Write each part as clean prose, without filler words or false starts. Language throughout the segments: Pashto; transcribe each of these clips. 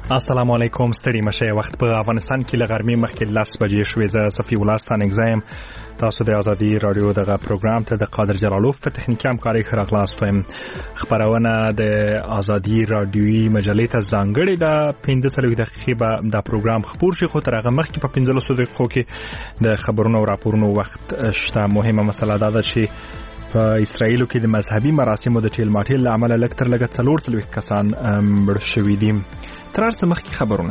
السلام علیکم. ستړي مشه. وخت په افغانستان کې له غرمې مخکې 10 بجې شوې. زه صفي الله ستانګزایم. تاسو د ازادي رادیو دغه پروګرام ته د قادر جلالوف په تخنیکي همکاري سره راغلاست وایم. خبرونه د ازادي رادیوي مجلې ته ځانګړې د 15 دقیقې به د پروګرام خبر شي، خو تر هغه مخکې په 15 دقیقو کې د خبرونو او راپورونو وخت شته. مهمه مسله دا ده چې په اسرائیل کې د مذهبي مراسمو د ټیل ماټیل له امله لږ تر لږه 40 کسان مړ شوي دي. تر څو مخکې خبرونه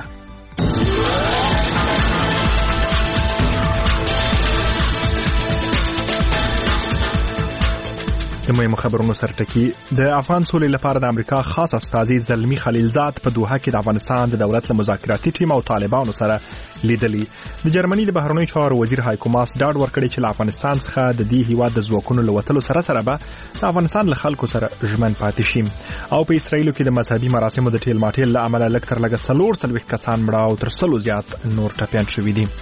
د مهمو خبرونو سرټکی. د افغان سولې لپاره د امریکا خاص استازي زلمی خلیلزاد په دوحه کې د افغانستان د دولت له مذاکراتي ټیم او طالبانو سره لیدلي. د جرمني د بهرنیو چارو وزیر هایکو ماس ډاډ ورکړی چې له افغانستان څخه د دې هیواد د ځواکونو له وتلو سره به د افغانستان له خلکو سره ژمن پاتې شي. او په اسرائیل کې د مذهبي مراسمو د ټیل ماټیل له امله لږ تر لږه 40 کسان مړه او تر 100 زیات نور ټپیان شوي دي.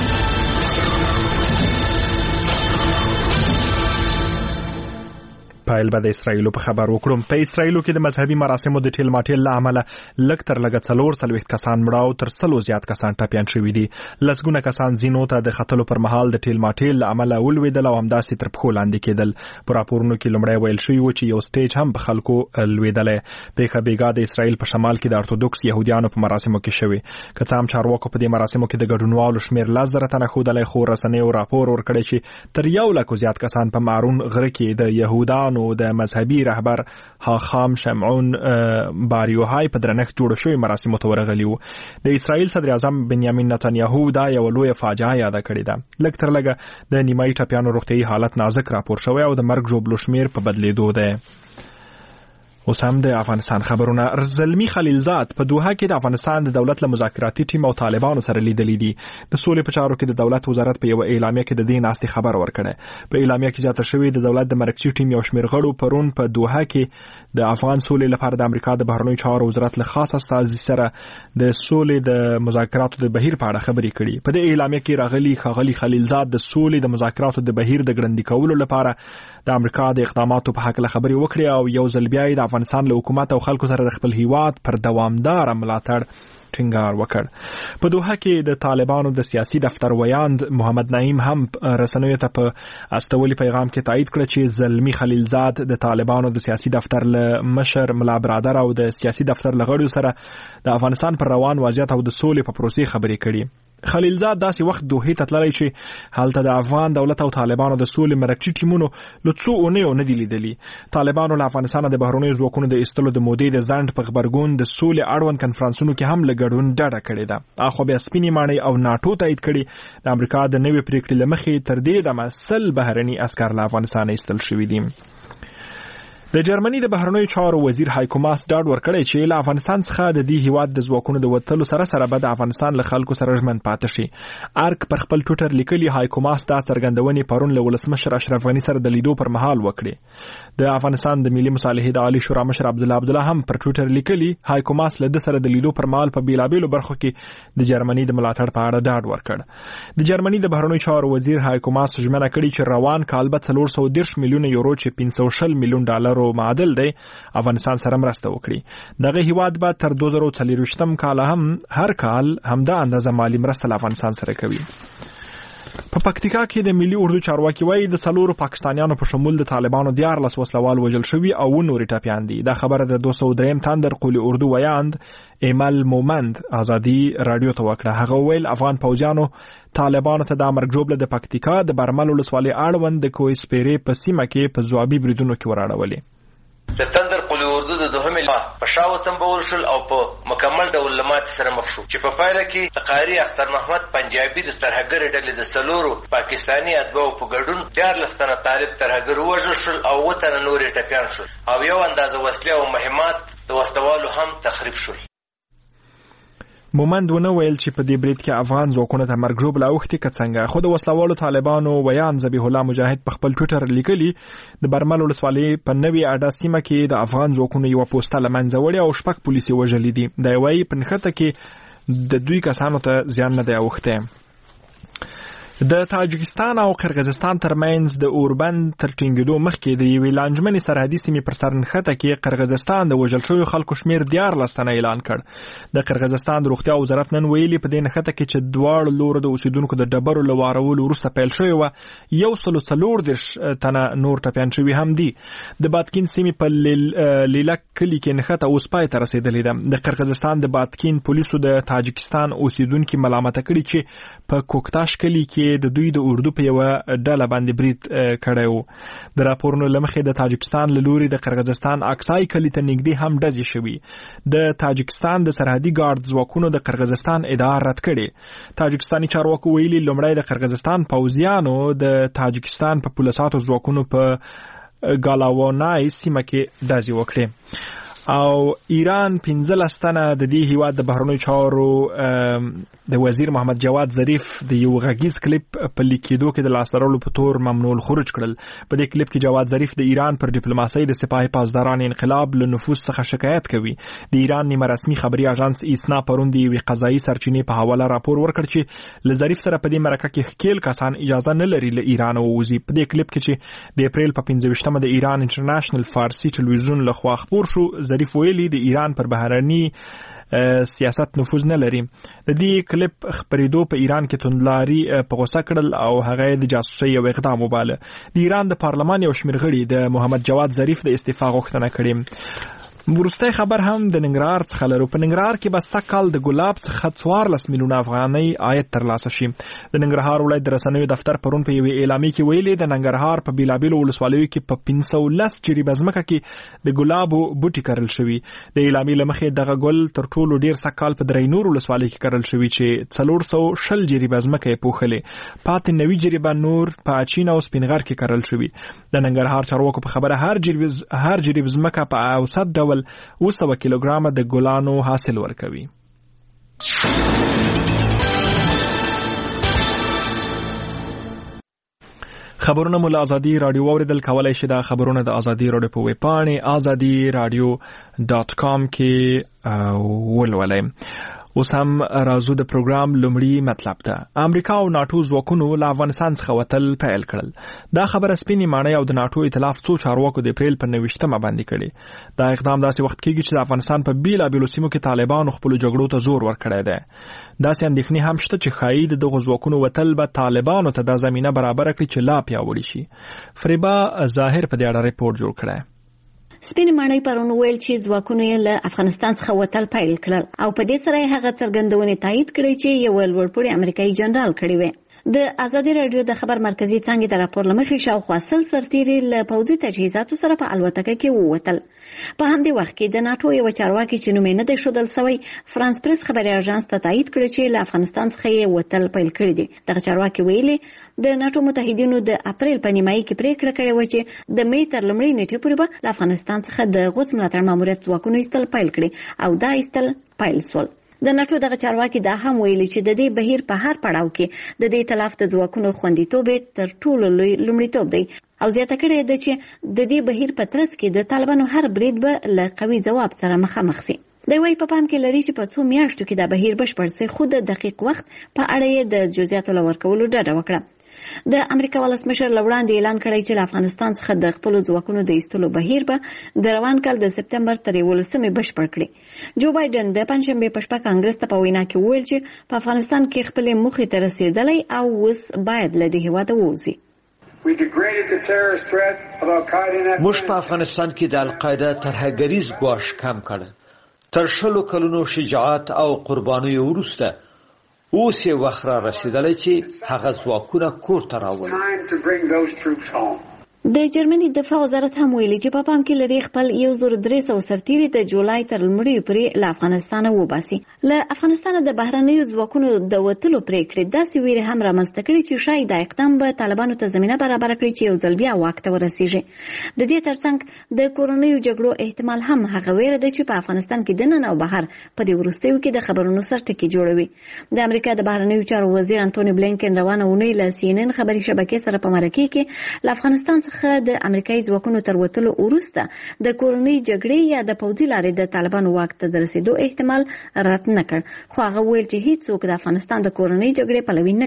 پایل به د اسرائیل په خبر وکړم. په اسرائیل کې د مذهبي مراسمو د ټیل ماټیل له امله لږ تر لږه 40 کسان مړه او تر 100 زیات کسان ټپیان شوي دي. لسګونه کسان زینو ته د خطلو پر مهال د ټیل ماټیل له امله ولوېدل او همداسې تر پښو لاندې کېدل. په راپورونو کې لومړی ویل شوی و چې یو سټیج هم په خلکو لوېدلی. پیښه بیګا د اسرائیل په شمال کې د ارتودوکس يهودانو په مراسمو کې شوی. که څه هم چارواکو په دې مراسمو کې د ګډونوالو شمېر 10,000 تنه ښودلی، خو رسنیو راپور ورکړی چې تر 100,000 زیات کسان په مارون غره کې د يهودانو د مذهبي رهبر هاخام شمعون باریوهای په درنښت جوړ شوی مراسمو ته ورغلی وو. د اسرائیل صدر اعظم بنیامین نتانیاهو دا یو لوی فاجعه یاد کړې ده. لږ تر لږه د نیمایي ټپیانو روغتیايي حالت نازک راپور شوی او د مرګ ژوبلو شمیر په بدلیدو ده. اوس هم د افغانستان خبرونه. زلمی خلیلزاد په دوحه کې د افغانستان د دولت له مذاکراتي ټیم او طالبانو سره لیدلي دي. د سولې په چارو کې د دولت وزارت په یو اعلامیه کې د دې ناستې خبر ورکړی. په اعلامیه کې زیاته شوی د دولت د مرکزي ټیم یو شمېر غړو پرون په دوحه کې د افغان سولې لپاره د امریکا د بهرنیو چارو وزارت له خاص استازي سره د سولې د مذاکراتو د بهیر په اړه خبرې کړي. په دې اعلامیه کې راغلي خلیلزاد د سولې د مذاکراتو د بهیر د ګړندي کولو لپاره د امریکا د اقداماتو په حق له خبرې وکړي او یو ځل بیا د افغانستان له حکومت او خلکو سره د خپل هیواد پر دوامدار ملاتړ ټینګار وکړ. په دوحه کې د طالبانو د سیاسي دفتر ویاند محمد نعیم هم رسنیو ته په استولي پیغام کې تایید کړ چې زلمی خلیلزاد د طالبانو د سیاسي دفتر له مشر ملا برادر او د سیاسي دفتر له غړو سره د افغانستان پر روان وضعیت او د سولې په پروسې خبرې کړي. خلیلزاد داسې وخت دوحې ته تللی چې هلته د افغان دولت او طالبانو د سولې مرکزي ټیمونو له څو اونیو نه دي لیدلي. طالبانو له افغانستان د بهرنیو ځواکونو د ایستلو د مودې د ځنډ په غبرګون د سولې اړوند کنفرانسونو کې هم له ګډون ډډه کړې ده. اخو بیا سپینې ماڼۍ او ناټو تایید کړي د امریکا د نوې پریکړې له مخې تر دې دمه 100 بهرني عسکر له افغانستان ایستل شوي دي. د جرمني د بهرنیو چارو وزیر هایکو ماس ډاډ ورکړی چې له افغانستان څخه د دې هیواد د ځواکونو د وتلو سره به د افغانستان له خلکو سره ژمن پاتې شي. ارک پر خپل ټویټر لیکلي هایکو ماس دا څرګندونې پرون له ولسمشر اشرف غني سره د لیدو پر مهال وکړي. د افغانستان د ملي مصالحې د عالی شورا مشر عبدالله هم پر ټویټر لیکلي هایکو ماس له د سره د لیدو پر مهال په بیلابېلو برخو کې د جرمني د ملاتړ په اړه ډاډ ورکړ. د جرمني د بهرنیو چارو وزیر هایکو ماس ژمنه کړې چې روان کال به 410 میلیون یورو چې 560 میلیون ډالرو معادل دی افغانستان سره مرسته وکړي. دغه هیواد به تر 2024 کال هم هر کال همدا اندازه مالی مرسته له افغانستان سره کوي. په پکتیکا کې د ملي اردو چارواکي وایي د 4 پاکستانیانو په شمول د طالبانو 14 وسلوال وژل شوي او نورې ټپیان دي. دا خبره د 203 تندر قولی اردو ویاند ایمل مومند ازادي رادیو ته وکړه. هغه ویل افغان پوځیانو طالبانو ته د امرګ جوړ د پکتیکا د برمل ولسوالۍ اړوند د کوی سپیرې په سیمه کې په ځوابي بریدونو کې وراړولې. د تندر قولی اردو د دوهمې لما په شاو تنبول شل او په مکمل ډول لمات سره مخ شو چې په پایله کې د قاری اختر محمد پنجابي د ترهګر ډلې د سلورو پاکستاني اتباعو په ګډون 14 تنه طالب ترهګر وژل شل او 7 تنه نورې ټپیان شول او یو اندازه وسلې او مهمات د وسوالو هم تخریب شول. مومند ونه ویل چې په دې برید کې افغان ځواکونو ته مرګ ژوبل اوښتي که څنګه. خو د وسلوالو طالبانو ویان ذبیح الله مجاهد په خپل ټویټر لیکلي د برمل ولسوالۍ په نوې اډه سیمه کې د افغان ځواکونو یوه پوسته له منځه وړې او 6 پولیس یې وژلي دي. د یوې په نښته کې د دوی کسانو ته زیان نه دی اوښتی. د تاجکستان او قرغیزستان ترمنځ د اوربند تر ټینګېدو مخکې د یوې لانجمنې سرحدي سیمې پر سر نښته کې قرغیزستان د وژل شویو خلکو شمېر 14 تنه اعلان کړ. د قرغیزستان د روغتیا وزارت نن ویلي په دې نښته کې چې دواړو لورو د اوسیدونکو د ډبرو له وارولو وروسته پیل شوې وه 144 تنه نور ټپیان شوي هم دي. د باتکین سیمې په لیلک کلي کې نښته اوس پای ته رسېدلې ده. د قرغیزستان د باتکین پولیسو د تاجکستان اوسیدونکي ملامته کړي چې په کوکتاش کلي کې د دوی د اردو په یوه ډله باندې برید کړی و. د راپورونو له مخې د تاجکستان له لوري د قرغیزستان اکسای کلي ته نږدې هم ډزې شوي. د تاجکستان د سرحدي ګارد ځواکونو د قرغیزستان ادعا رد کړې. تاجکستاني چارواکو ویلي لومړی د قرغیزستان پوځیانو د تاجکستان په پولیساتو ځواکونو په ګالاوانای سیمه کې ډزې وکړې. او ایران 15 تنه د دې هیواد د بهرنیو چارو د وزیر محمد جواد ظریف د یو غږیز کلیپ په لیکېدو کې د لاسته راوړلو په تور ممنوع الخروج کړل. په دې کلیپ کې جواد ظریف د ایران پر ډیپلوماسۍ د سپاهي پاسداران انقلاب له نفوذ څخه شکایت کوي. د ایران نیمه رسمي خبري اژانس ایسنا پرون د یوې قضایي سرچینې په حواله راپور ورکړ چې له ظریف سره په دې مرکه کې ښکېل کسان اجازه نه لري له ایران ووځي. په دې کلیپ کې چې د اپریل په 15مه د ایران انټرنیشنل فارسي ټلویزیون لخوا خپور شو، ظریف ویلي د ایران پر بهرني سیاست نفوذ نه لري. د دې کلیپ خبرېدو په ایران کې توندلاري په غوسه کړل او هغه د جاسوسۍ یو اقدام وباله. د ایران د پارلمان یو شمېر غړي د محمد جواد ظریف د استعفا غوښتنه کړې. وروستی خبر هم د ننګرهار څخه لرو. په ننګرهار کې به سږکال د ګلاب څخه 14 میلیونه افغانۍ عاید ترلاسه شي. د ننګرهار ولایت د رسنیو دفتر پرون په یوې اعلامیه کې ویلي د ننګرهار په بیلابیلو ولسوالیو کې په 510 جریبه ځمکه کې د ګلابو بوټي کرل شوي. د اعلامیې له مخې دغه ګل تر ټولو ډیر سږکال په درینور ولسوالۍ کې کرل شوي چې 420 جریبه ځمکه یې پوښلې. پاتې 90 جریبه نور په اچین او سپینغر کې کرل شوي. د ننګرهار چارواکو په خبره هر جریب ځمکه په اوسط ډول 200 کیلوګرامه د ګلانو حاصل ورکوي. خبرونه مو له ازادي رادیو اوریدل کولای شي. دا خبرونه د ازادي رادیو په ویب پاڼې azadi.radio.com کې ولولئ. اوس هم راځو د پروګرام لومړی مطلب ته. امریکا او ناتو ځواکونو له افغانستان څخه وتل پیل کړل. دا خبره سپینې ماڼۍ او د ناتو ائتلاف څو چارواکو د اپریل پر 29مه باندې کړې. دا اقدام داسې وخت کېږي چې د افغانستان په بیلابیلو سیمو کې طالبانو خپلو جګړو ته زور ورکړی دی. داسې اندېښنې هم شته چې ښایي د دغو ځواکونو وتل به طالبانو ته دا زمینه برابره کړي چې لا پیاوړي شي. فریبا ظاهر په دې اړه ریپورت جوړ کړی. سپین ماڼۍ پرون ویل چې ځواکونو یې له افغانستان څخه وتل پیل کړل او په دې سره یې هغه څرګندونې تایید کړې چې یو لوړپوړی امریکایي جنرال کړی وي. د ازادي رادیو د خبر مرکزی څانګې د راپور لمخې شاوخوا 100 سرتیري له پوځي تجهیزاتو سره په الوتکه کې ووتل. په همدې وخت کې د ناتو یو چارواکي چې نوم یې نه دی ښودل شوی فرانس پریس خبري اژانس ته تایید کړی چې له افغانستان څخه یې وتل پیل کړی دي. دغه چارواکي ویلي د ناتو متحدینو د اپریل په نیمایي کې پریکړه کړې و چې د می تر لومړۍ نیټې پورې به له افغانستان څخه د غوڅ ملاتړ ماموریت ځواکونو ایستل پیل کړي او دا ایستل پیل شول. د ناتو دغه چارواکي دا هم ویلي چې د دې بهیر په هر پړاو کې د دې ائتلاف د ځواکونو خوندیتوب تر ټولو لوی لومړیتوب دی او زیاته کړې ده چې د دې بهیر په ترڅ کې د طالبانو هر برید به له قوي ځواب سره مخامخ شي. د وی په پام کې لري چې په څو میاشتو کې دا بهیر بشپړ شي. خو د دقیق وخت په اړه یې د جزئیاتو لورکولو ډاډه وکړه. د امریکا ولسمشر لوړاندې اعلان کړی چې له افغانستان څخه د خپل ځواکونو د ایستلو بهیر به د روان کال د سپتمبر تر 11مې بشپړ کړي. جو بایدن د پنځشنبه په شپه کانګرس ته په وینا کې وویل چې په افغانستان کې خپل موخې ته رسیدلی او اوس باید له دې هیواده ووځي. موږ په افغانستان کې د القاعده ترهګریز ګواښ کم کړ. تر 20 کلونو شجاعت او قربانیو وروسته اوس یې وخت را رسیدلی چې هغه ځواکونه کور ته راولي. د جرمني دفاع وزارت هم ویلي چې په پام کې لري خپل 1300 سرتیري د جولای تر لومړۍ پورې له افغانستانه وباسي. له افغانستانه د بهرنیو ځواکونو د وتلو پریکړې داسې ویرې هم رامنځته کړي چې شاید دا اقدام به طالبانو ته زمینه برابره کړي چې یو ځل بیا واک ته ورسیږي. د دې ترڅنګ د کورنیو جګړو احتمال هم هغه ویره ده چې په افغانستان کې دننه او بهر په دې وروستیو کې د خبرونو سرټکي جوړوي. د امریکا د بهرنیو چارو وزیر انټونی بلینکن روانه اونۍ له CNN خبري شبکې سره په مرکه کې له افغانستان څخه د امریکایي ځواکونو تر وتلو وروسته د کورنۍ جګړې یا د پوځي لارې د طالبانو واک ته د رسیدو احتمال رد نه کړ. خو هغه ویل چې هیڅوک د افغانستان د کورنۍ جګړې پلوي نه کوي.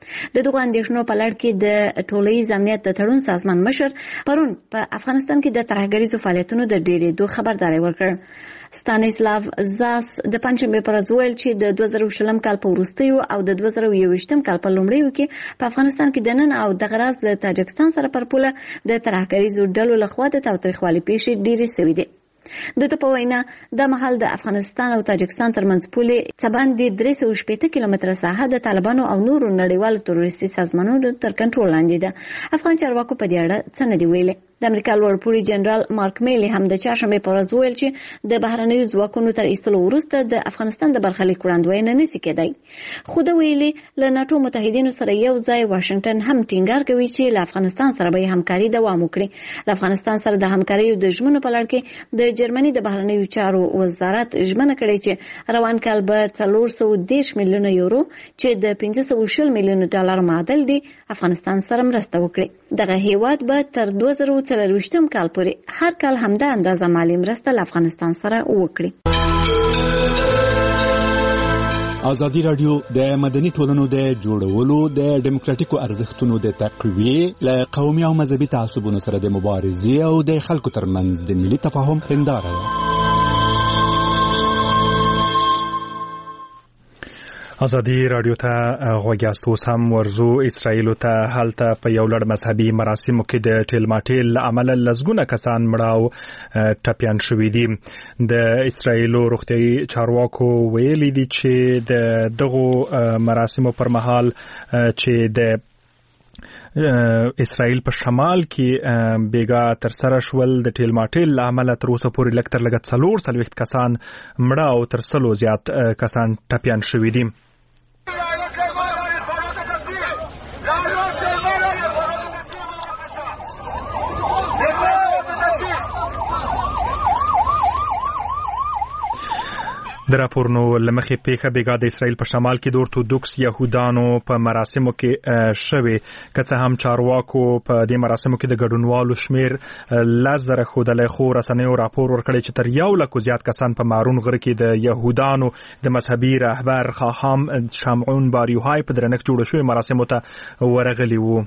د دغه اندېښنو په لړ کې د ټولنیز امنیت د تړون سازمان مشر پرون په افغانستان کې د ترهګریزو فعالیتونو د ډېرېدو خبرداری ورکړ. ستانیسلاف زاس د پنځمې پر ورځ ویل چې د 2020 کال په وروستیو او د 2021 کال په لومړیو کې په افغانستان کې د نن او د غراز له تاجکستان سره پر پوله د ترهګریزو ډلو لخوا د تاوتریخوالي پیښې ډېرې شوې دي. د په وینا د مهال د افغانستان او تاجکستان ترمنځ پولې څباندې 380 کیلومتره ساحه د طالبانو او نورو نړیوالو تروریستي سازمانونو تر کنټرول لاندې ده. افغان چارواکو په دې اړه څه نه دی ویلي. د امریکا لوړپوړي جنرال مارک میلی هم د چهارشنبې په ورځ ویل چې د بهرنیو ځواکونو تر ایستلو وروسته د افغانستان د برخلیک وړاندوینه نشي کېدای. خو د ویلي له ناتو متحدینو سره یو ځای واشنگټن هم ټینګار کوي چې له افغانستان سره به همکاري دوام وکړي. له افغانستان سره د همکاریو د ژمنو په لړ کې د جرمني د بهرنیو چارو وزارت ژمنه کړې چې روان کال به 410 میلیونه یورو چې د 520 میلیونه ډالر معادل دي افغانستان سره مرسته وکړي. دغه هیواد به تر 2040 کال پورې هر کال همدا اندازه مالی مرسته له افغانستان سره وکړي. ازادي راډیو د مدني ټولنو د جوړولو د ډیموکراتیکو ارزښتونو د تقویې له قومي او مذهبي تعصبونو سره د مبارزې او د خلکو ترمنځ د ملي تفاهم هنداره ده. ازادي راډیو ته غوږیاست. اوس هم ورزو اسرائیل ته هلته په یو لړ مذهبي مراسمو کې د ټیلماټیل عمل لزګونه کسان مړاو ټپيان شوي دي. د اسرائیل روغتيایي چارواکو ویلي دي چې د دغه مراسمو پر مهال چې د اسرائیل په شمال کې بیګا تر سره شول د ټیلماټیل عمل تر اوسه پورې لکتر لګت 440 کسان مړه او تر 100 زیات کسان ټپيان شوي دي. د راپورنو لمخې پیښه بیګا د اسرائیل په شمال کې د اورتودوکس يهودانو په مراسمو کې شوه. که څه هم چارواکو په دې مراسمو کې د ګډونوالو شمیر 10,000 خودلې خو رسنیو راپور ورکړی چې تر 100 زیات کسان په مارون غر کې د يهودانو د مذهبي رهبر خاهم شمعون باریوهای په درنښت جوړ شوی مراسمو ته ورغلي وو.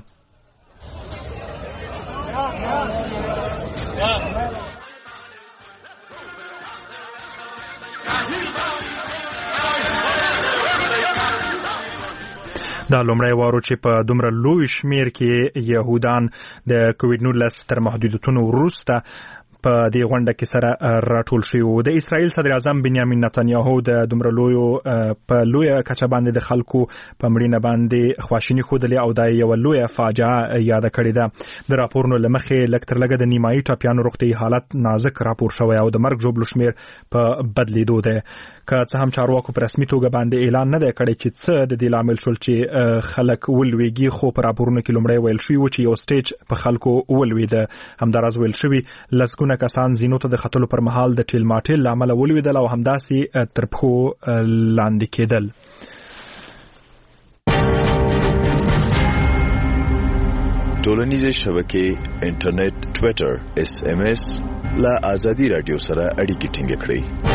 دا لومړی وارو چې په دومره لوی شمیر کې يهودان د کووډ-19 تر محدودیتونو وروسته په دې غونډه کې سره راټول شوی وو. د اسرائیل صدر اعظم بنیامین نتنیاهو د دومره لوی په لوی کچه باندې د خلکو په مړینه باندې خواشینی خوده او د یو لوی فاجعه یاد کړی ده. د راپورونو لمخې لکتر لګه د نیمایي ټاپیانو روغتي حالت نازک راپور شوی او د مرګ جوړ شمیر په بدلیدو ده. که څه هم چارواکو په رسمي توګه باندې اعلان نه دی کړی چې څه د دې لامل شول چې خلک ولويږي، خو په راپورونو کې لومړی ویل شوی و چې یو سټیج په خلکو ولويده. همداراز ویل شوی لسګونه کسان زینو ته د خطلو پر مهال د ټیلماټیل عمل ولويدل او همداسي تر پخو لاندې کېدل. ټولنیزې شبکې انټرنیټ، ټوئیټر، SMS لا ازادي رادیو سره اړیکې ټینګ کړئ.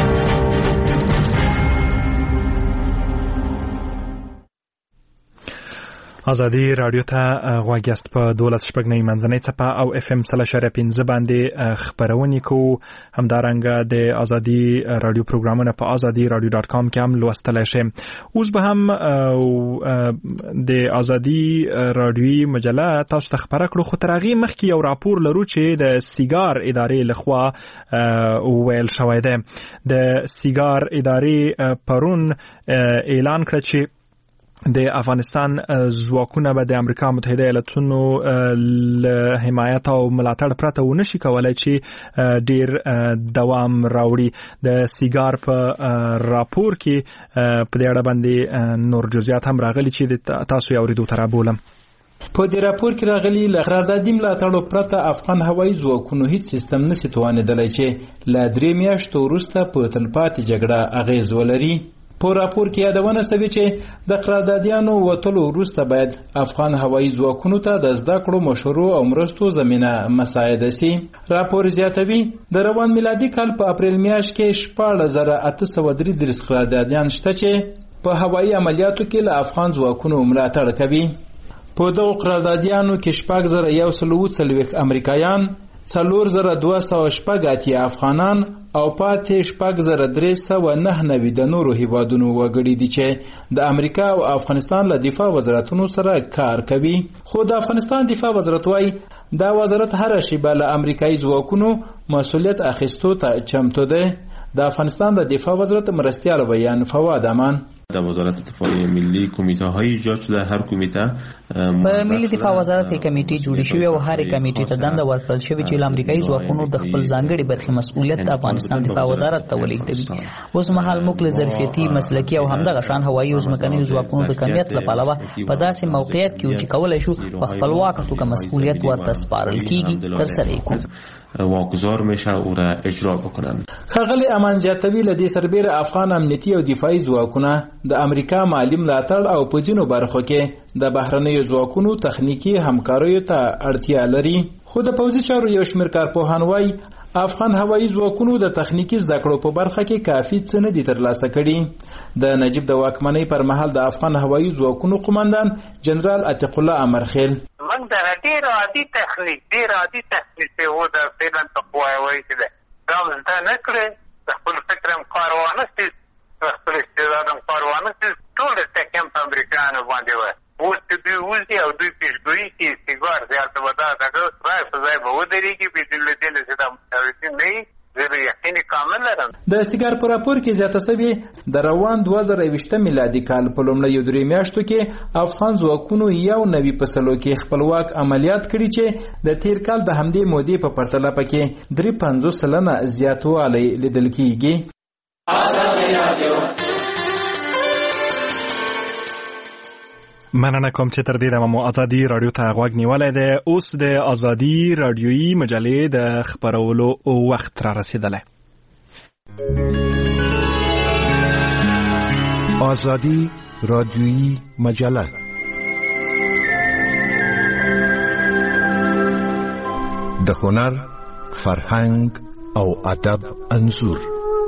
ازادي رادیو ته غواګست په 12 منځنۍ څپه او FM 3.5 باندې خبرونه کوو. همدارنګه د ازادي رادیو پروګرامونه په azadiradio.com کې هم لوستلای شئ. اوس به هم د ازادي رادیوي مجله تاسو ته خبره کړو، خو تر هغه مخکې یو راپور لرو چې د سیګار ادارې لخوا ویل شوی دی. د سیګار ادارې پرون اعلان کړ چې د افغانستان ځواکونه به د امریکا متحده ایالاتونو له حمایت او ملاتړ پرته ونشي کولای چې ډیر دوام راوړي. د سیګار په راپور کې په دې اړه باندې نور جزئیات هم راغلي چې تاسو یې اوریدو تر بولم. په دې راپور کې راغلي ل قراردادي ملاتړ پرته افغان هوایي ځواکونو هیڅ سیستم نشي توانیدلی چې ل 3 میاشتو وروسته په تلپاتې جګړه اغیز ولري. په راپور کې یادونه شوی چې د قراردادیانو وټلو وروسته باید افغان هوایي ځواکونو ته د زده کړو مشروع او مرستو زمينه مساعده شي. راپور زیاتوي د روان میلادي کال په اپریل میاشت کې 14833 قراردادیان شته چې په هوایي عملیاتو کې له افغان ځواکونو ملاتړ کوي. په دغو قراردادیانو کې 6140 امریکایان، 4280 افغانان او پاتې 6399 د نورو هیوادونو وګړي دي چې د امریکا او افغانستان له دفاع وزارتونو سره کار کوي. خو د افغانستان دفاع وزارت وايي دا وزارت هر شیبه له امریکایي ځواکونو مسؤلیت اخیستو ته چمتو ده. د افغانستان د دفاع وزارت مرستیال بیان فواد امان در وزارت دفاع ملی کمیته های ایجاد شده. هر کمیته په ملي دفاع وزارت کې کمیټې جوړې شوې او هر کمیټې ته دنده ورکړل شوې چې امریکایي ځواکونو د خپل ځانګړي برخې مسؤلیت د افغانستان دفاع وزارت ته ولېږدوي. اوس مهال موږ له ظرفیتي، مسلکي او همدغه شان هوایي او ځمکني ځواکونو د کمیت له پلوه په داسې موقعیت کې چې کولی شو په خپلواکه توګه مسؤلیت ورته سپارل کیږي ترسره یې کړو. واگذار میشه او را اجرا بکنن. ښاغلی امان زیاتوي له دې سربیره افغان امنیتي او دفاعي ځواکونه د امریکا مالي ملاتړ او په ځینو برخو کې د بهرنیو ځواکونو تخنیکي همکاریو ته اړتیا لري. خو د پوځي چارو یو شمېر کارپوهان وایي افغان هوایي ځواکونو د تخنیکي زده کړو په برخه کې کافي څه نه دي ترلاسه کړي. د نجیب د واکمنۍ پر مهال د افغان هوایي ځواکونو قومندان جنرال عتیق الله امرخیل موږ د ډېر عادي تخنیک په و د فعلا تقوی وایي چې دا زده نه کړې د خپل فکر هم کار وانهستي، د خپل استعداد هم کار وانهستي، ټول ټکي هم په امریکایانو باندې وه. اوس چې دوی وځي او دوی پیشګویي کړي سیګار زیاته به دا دغه ځای په ځای به ودرېږي بدون له دې نه چې دا متوجه نه وي. د سیګار په راپور کې زیاته شوې د روان 2020 میلادي کال په لومړیو 3 میاشتو کې افغان ځواکونو یو نوي فصلو کې خپلواک عملیات کړي چې د تیر کال د همدې مودې په پرتله پکې 53% زیاتوالی لیدل کیږي. مننه کوم چې تر دې دمه مو ازادي رادیو ته غوږ نیولای دی. اوس د ازادي رادیویي مجلې د خبرولو وخت را رسیدلی. ازادي رادیویی مجله د هنر، فرهنګ او ادب انځور.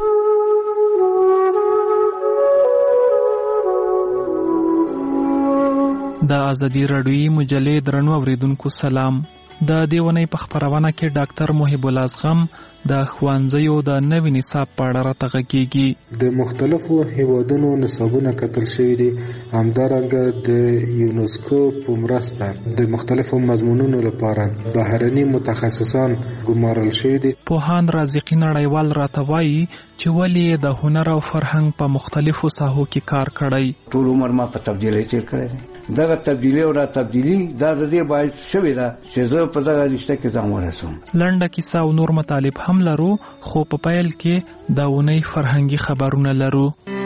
د ازادي رادیویي مجلې درنو اوریدونکو سلام. د دیونی په خبرونه کې ډاکټر محب الله ازغم د ښوونځیو د نوي نصاب په اړه راته غږیږي. د مختلفو هیوادونو نصابونه کتل شوي دي، همدارنګه د یونسکو په مرسته د مختلفو مضمونونو لپاره بهرني متخصصان ګمارل شوي دي. پوهان رازقي نړیوال راته وایي چې ولې د هنر او فرهنګ په مختلفو ساحو کې کار کړی. ټول عمر ما په تبدیلۍ تیر کړی. دغه تبدیلی او را تبدیلی دا د دې باید شوی دا چې زه په دغه رشته کې ځان ورسوم. لنډه کیسه او نور مطالب هم لرو، خو په پیل کې د اونۍ فرهنګي خبرونه لرو.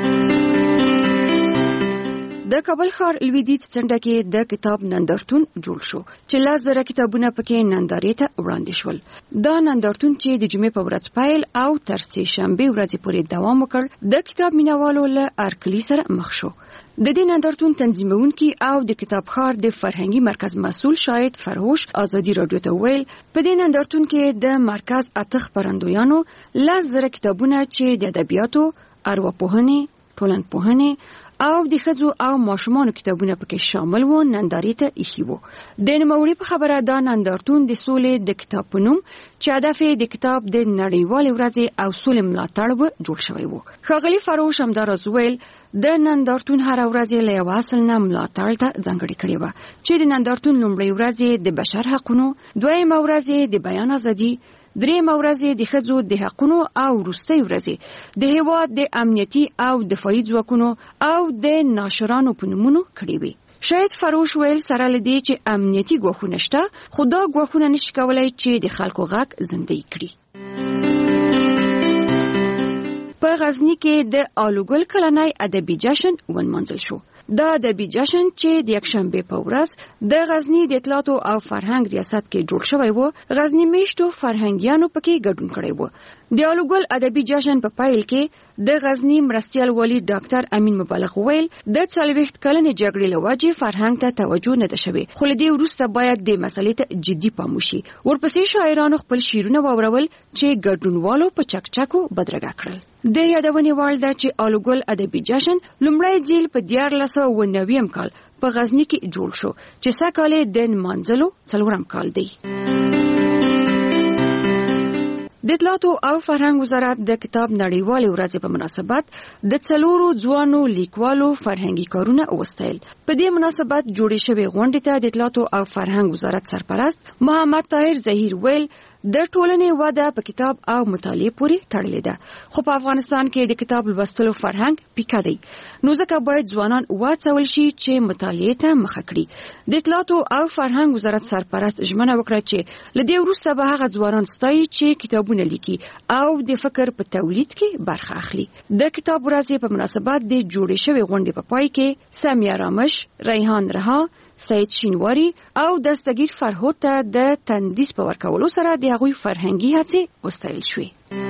د کابل ښار لویدیځ څنډه کې د کتاب نندارتون جوړ شو چې 1000 کتابونه پکې نندارې ته وړاندې شول. دا نندارتون چې د جمعې په ورځ پیل او تر سې شنبې ورځې پورې دوام وکړ، د کتاب مینوالو له ارکلي سره مخ شو. د دې نندارتون تنظیمونکي او د کتاب ښار د فرهنګي مرکز مسؤل شاهد فرهوش ازادي رادیو ته ویل په دې نندارتون کې د مرکز اته خبرندویانو 1000 کتابونه چې د ادبیاتو، ارواپوهنې، ټولنپوهنې او د ښځو او ماشومانو کتابونه پکې شامل وو نندارې ته ایښي وو. د نوموړي په خبره دا نندارتون د سولې د کتاب په نوم چې هدف یې د کتاب د نړیوالې ورځې او سولې ملاتړ و جوړ شوی وو. ښاغلي فروش همداراز ویل د نندارتون هر ورځ له یو اصل نه ملاتړ ته ځانګړې کړې وه چې د نندارتون لومړۍ ورځ د بشر حقونو، دویمه ورځ د بیان ازادي، درېمه ورځ د ښځو د حقونو او وروستۍ ورځ د هېواد د امنیتي او دفاعي ځواکونو او د ناشرانو په نومونو کړې وي. شاید فروش ویل سره لدی چې امنیتي ګواښونه شته، خو دا ګواښونه نشي کولای چې د خلکو غږ زنده‌ای کړي. په غزنی کې د آلوګل کلنۍ ادبي جشن ونمانځل شو. دا ادبي جشن چې د یکشنبه په ورځ د غزنی د اطلاعات او فرهنګ ریاست کې جوړ شوی و، غزنی میشتو فرهنګیانو پکې ګډون کړی و. د آلوګل ادبي جشن په پایل کې د غزنی مرستیال والی ډاکټر امین مبلغ ویل د 40 کلنې جګړې له وجې فرهنګ ته توجه نه ده شوې، خو له دې وروسته باید د مسلې ته جدي پام وشي. ورپسې شاعرانو خپل شعرونه واورول چې ګډونوالو په چکچکو بدرګه کړل. د د یادونې وړ ده چې آلوګل ادبي جشن لومړی ځل په 1490 کال په غزنی کې جوړ شو چې سږ کال د نمانځلو 4 کال دی. د اطلاعاتو او فرهنګ وزارت د کتاب نړیوالې ورځې په مناسبت د 4 ځوانو لیکوالو فرهنګي کارونه وستایل. په دې مناسبت جوړې شوې غونډې ته د اطلاعاتو او فرهنګ وزارت سرپرست محمد طاهر ظهیر ویل د ټولنې وده په کتاب او مطالعه پورې تړلې ده، خو په افغانستان کې د کتاب لوستلو فرهنګ پیکه دی، نو ځکه باید ځوانان وهڅول شي چې مطالعه ته مخه کړي. د اطلاعاتو او فرهنګ وزارت سرپرست ژمنه وکړه چې له دې وروسته به هغه ځوانان ستایي چې کتابونه لیکي او د فکر په تولید کې برخه اخلي. د کتاب ورځې په مناسبت د جوړې شوې غونډې په پای کې سامیه رامش، ریحان رها، سید شینواری او دستگیر فرهود ته د تندیس په ورکولو سره د هغوی فرهنګي هڅې وستایل شوې.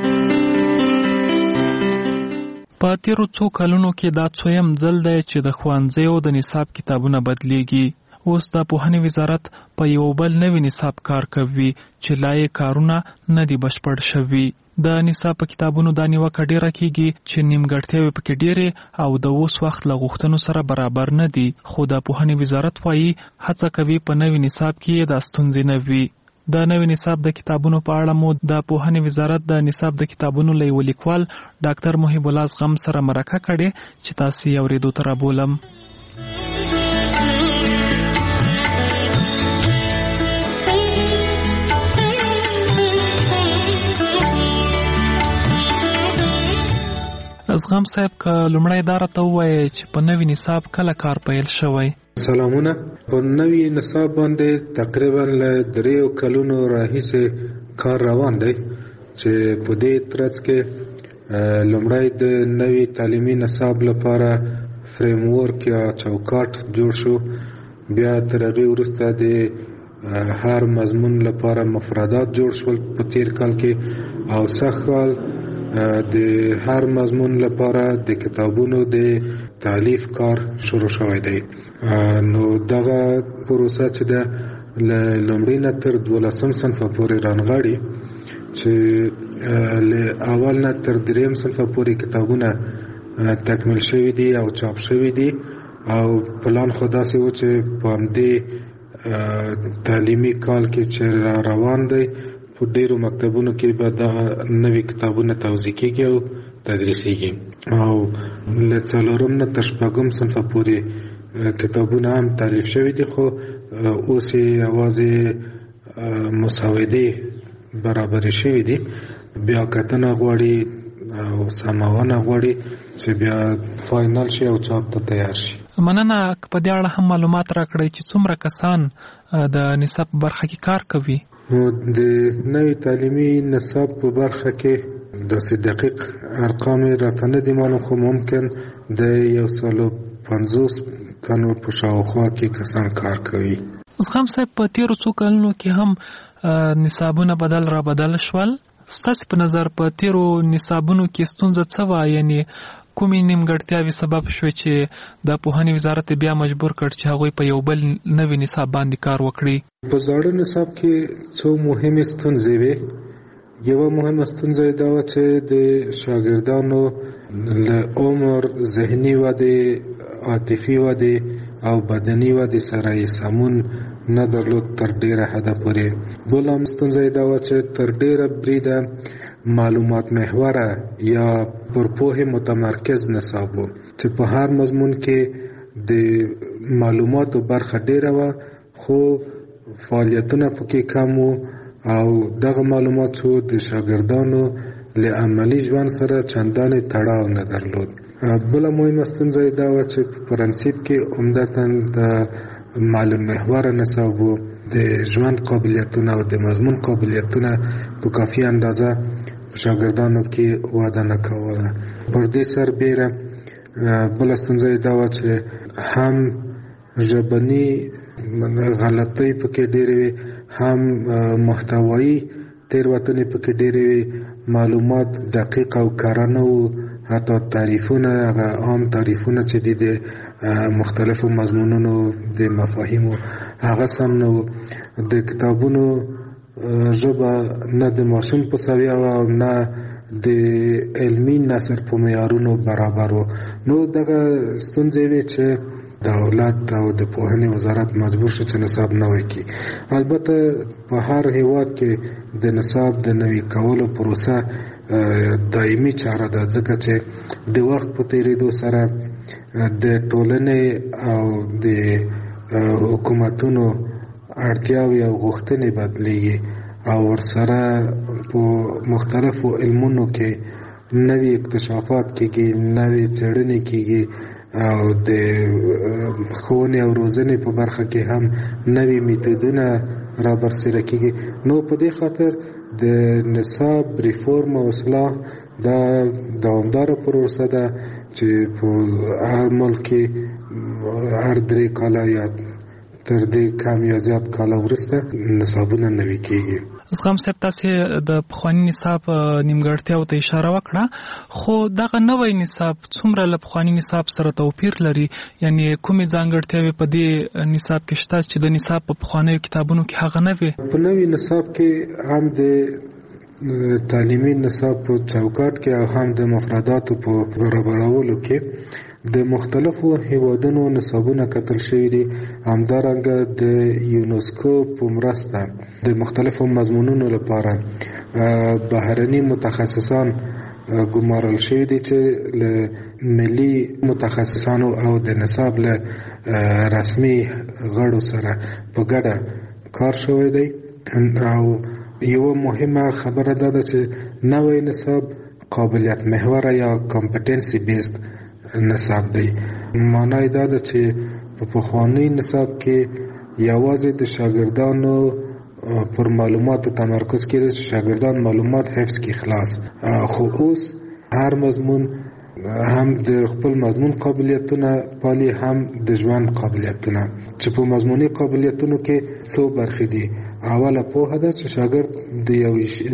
په تیرو څو کلونو کې دا څویم ځل دی چې د ښوونځیو د نصاب کتابونه بدلیږي. اوس د پوهنې وزارت په یو بل نوي نصاب کار کوي چې لا یې کارونه نه دي بشپړ شوي. د نصاب په کتابونو دا نیوکه ډیره کیږي چې نیمګړتیاوې پکې ډیرې او د اوس وخت له غوښتنو سره برابر نه دي، خو د پوهنې وزارت وايي هڅه کوي په نوي نصاب کې د ستونزې نه وي. د نوي نصاب د کتابونو په اړه مو د پوهنې وزارت د نصاب د کتابونو له یو لیکوال ډاکټر محب الله زغم سره مرکه کړې چې تاسو یې اورېدو ته رابولم. زغم صاحب که لومړی دا راته ووایي چې په نوي نصاب کله کار پیل شوی؟ سلامونه. په نوي نصاب باندې تقریبا له 3 کلونو راهیسې کار روان دی چې په دې ترڅ کې لومړی د نوي تعلیمي نصاب لپاره فریم ورک یا چوکاټ جوړ شو، بیا تر هغې وروسته د هر مضمون لپاره مفردات جوړ شول په تیر کال کې، او سږ کال د هر مضمون لپاره د کتابونو د تالیف کار شروع شوی دی. نو دغه پروسه چې ده له لومړي نه تر 12 صنفه پورې رانغاړي، چې له اول نه تر 3 صنفه پورې کتابونه تکمیل شوي دي او چاپ شوي دي، او پلان خو داسې و چې په همدې تعلیمي کال کې چې روان دی په ډیرو مکتبونو کې به دا نوي کتابونه توزیع کېږي او تدریسېږي، او له 4 نه تر 6 صنفه پورې کتابونه هم تالیف شوي دي، خو اوس یې یوازې مسودې برابرې شوي دي، بیا کتنه غواړي او سماونه غواړي چې بیا فاینل شي او چاپ ته تیار شي. مننه. په دې اړه هم معلومات راکړئ چې څومره کسان د نصاب برخه کې کار کوي. نو د نوي تعلیمي نصاب په برخه کې داسې دقیق ارقام راته نه دي معلوم، خو ممکن د 150 تنو په شاوخوا کې کسان کار کوي. زغم صاحب په تیرو څو کلونو کې هم نصابونه بدل را بدل شول. ستاسو په نظر په تیرو نصابونو کې ستونزه څه وه؟ یعنی کومې نیمګړتیاوې سبب شوې چې د پوهنې وزارت بیا مجبور کړ چې هغوی په یو بل نوي نصاب باندې کار وکړي؟ په زاړه نصاب کې څو مهمې ستونزې وې. یوه مهمه ستونزه دا وه چې د شاګردانو له عمر، ذهني ودې، عاطفي ودې او بدني ودې سره یې سمون نه درلود تر ډیره حده پورې. بله هم ستونزه دا وه چې تر ډیره بریده معلومات محوره یا پر پوهې متمرکز نصاب و، چې په هر مضمون کې د معلوماتو برخه ډیره وه خو فعالیتونه پکې کم وو، او دغه معلومات چې د شاګردانو له عملي ژوند سره چندانې تړاو نه درلود. بله مهمه ستونزه دا وه چې په پرنسیپ کې عمدتاً د معلوم محوره نصاب و، د ژوند قابلیتونه او د مضمون قابلیتونه په کافي اندازه شاګردانو کې وده نه کوله. پر دې سربیره بله ستونزه دا وه چې هم ژبني غلطۍ پکې ډېرې وې، هم محتوایي تېروتنې پکې ډېرې وې، معلومات دقیق او کره نه وو، حتی تعریفونه، هغه عام تعریفونه چې دي د مختلفو مضمونونو د مفاهیمو، هغه سم نه وو. د کتابونو ژبه نه د ماشوم په سویه وه او نه د علمي نثر په معیارونو برابر و. نو دغه ستونزې وي چې دولت او د پوهنې وزارت مجبور شو چې نصاب نوی کړي. البته په هر هیواد کې د نصاب د نوي کولو پروسه دایمي چاره ده، ځکه چې د وخت په تیریدو سره د ټولنې او د حکومتونو اړتیاوې او غوښتنې بدلیږي او ورسره په مختلفو علمونو کې نوي اکتشافات کېږي، نوي څېړنې کېږي او د ښوونې او روزنې په برخه کې هم نوي میتودونه را برسېره کېږي. نو په دې خاطر د نصاب ریفورم او اصلاح دا دوامداره پروسه ده چې په هر ملک کې هر 3 کاله یا تر دې کم یا زیات کاله وروسته نصابونه نوي کېږي. زغم صاحب، تاسو د پخوانی نصاب نیمګړتیاو ته اشاره وکړه، خو دغه نوی نصاب څومره له پخوانی نصاب سره توپیر لري؟ یعنی کومې ځانګړتیاوې په دې نصاب کې شته چې د نصاب په پخوانیو کتابونو کې هغه نه وي؟ په نوی نصاب کې هم د تعلیمي نصاب په چوکاټ کې او هم د مفرداتو په برابرولو کې د مختلفو هیوادونو نصابونه کتل شوي دي. همدارنګه د یونسکو په مرسته د مختلفو مضمونونو لپاره بهرني متخصصان ګمارل شوي دي چې له ملي متخصصانو او د نصاب له رسمي غړو سره په ګډه کار شوی دی. او یو مهمه خبره ده چې نوی نصاب قابلیت محور یا کمپټنسي بیسد نصاب دی. معنی دا ده چې په پخوانی نصاب کې یوازې د شاګردانو پر معلوماتو تمرکز کېده چې شاګردان معلومات حفظ کړي خلاص، خو اوس هر مضمون هم د خپل مضمون قابلیتونه پالي، هم د ژوند قابلیتونه، چې په مضموني قابلیتونو کې څو برخې دي. اوله پوهه ده چې شاګرد د یو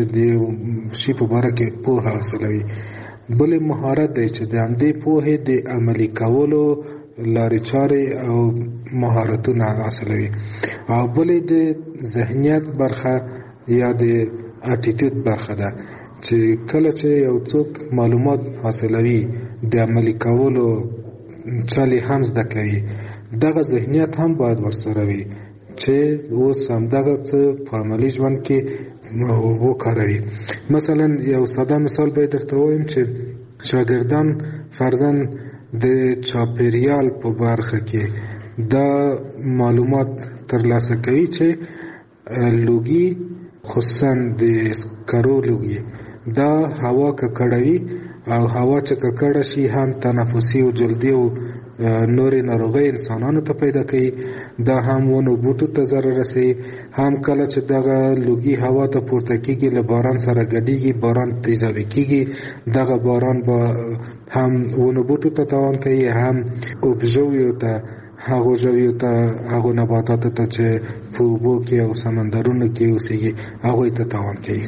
شي په باره کې پوهه حاصلوي. بل مهارت دی چې د همدې پوهې د عملي کولو لارې چارې او مهارتونه حاصلوي. او بل د ذهنیت برخه یا د اټیټیوډ برخه ده چې کله چې یو څوک معلومات حاصلوي د عملي کولو چالي هم زده کوي، دغه ذهنیت هم باید ورسره وي چې اوس همدغه څه په عملي ژوند کې وکاروي. مثلا یو ساده مثال به درته وایم چې شاګردان فرضاً د چاپیریال په برخه کې دا معلومات ترلاسه کوي چې لوګي، خصوصا د سکرو لوګي، دا هوا ککړوي او هوا چې ککړه شي هم تنفسي او جلدي او نورې ناروغۍ انسانانو ته پیدا کوي. دا هم ونو بوټو ته ضرر رسوي. هم کله چې دغه لوګي هوا ته پورته کېږي له باران سره ګډېږي، باران تیزابي کېږي، دغه باران به هم ونو بوټو ته تاوان کوي، هم اوبژویو ته، هغو ژویو ته، هغو نباتاتو ته چې په اوبو کې او سمندرونو کې اوسېږي هغوی ته تاوان کوي.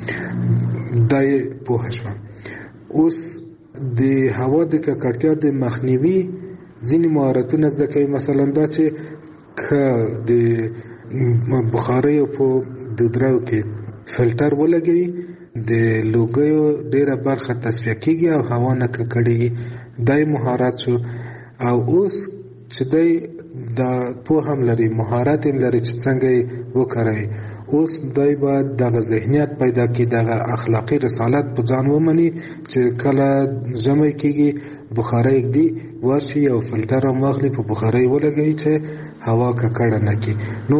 دا یې پوهه شوه. اوس د هوا د ککړتیا د مخنیوي ځینې مهارتونه زده کوي. مثلا دا چې که د بخاریو په دودراو کې فلټر ولګوي، د لوګیو ډیره برخه تصفیه کېږي او هوا نه ککړېږي. دا یې مهارت شو. او اوس چې دی دا پوه هم لري، مهارت هم لري چې څنګه یې وکاروي. اوس دی باید دغه ذهنیت پیدا کړي، دغه اخلاقی رسالت په ځان ومني چې کله ژمی کېږي بخارۍ ږدي ورشي او فلټر هم واخلي، په بخارۍ ولګوي چې هوا ککړه نه کړي. نو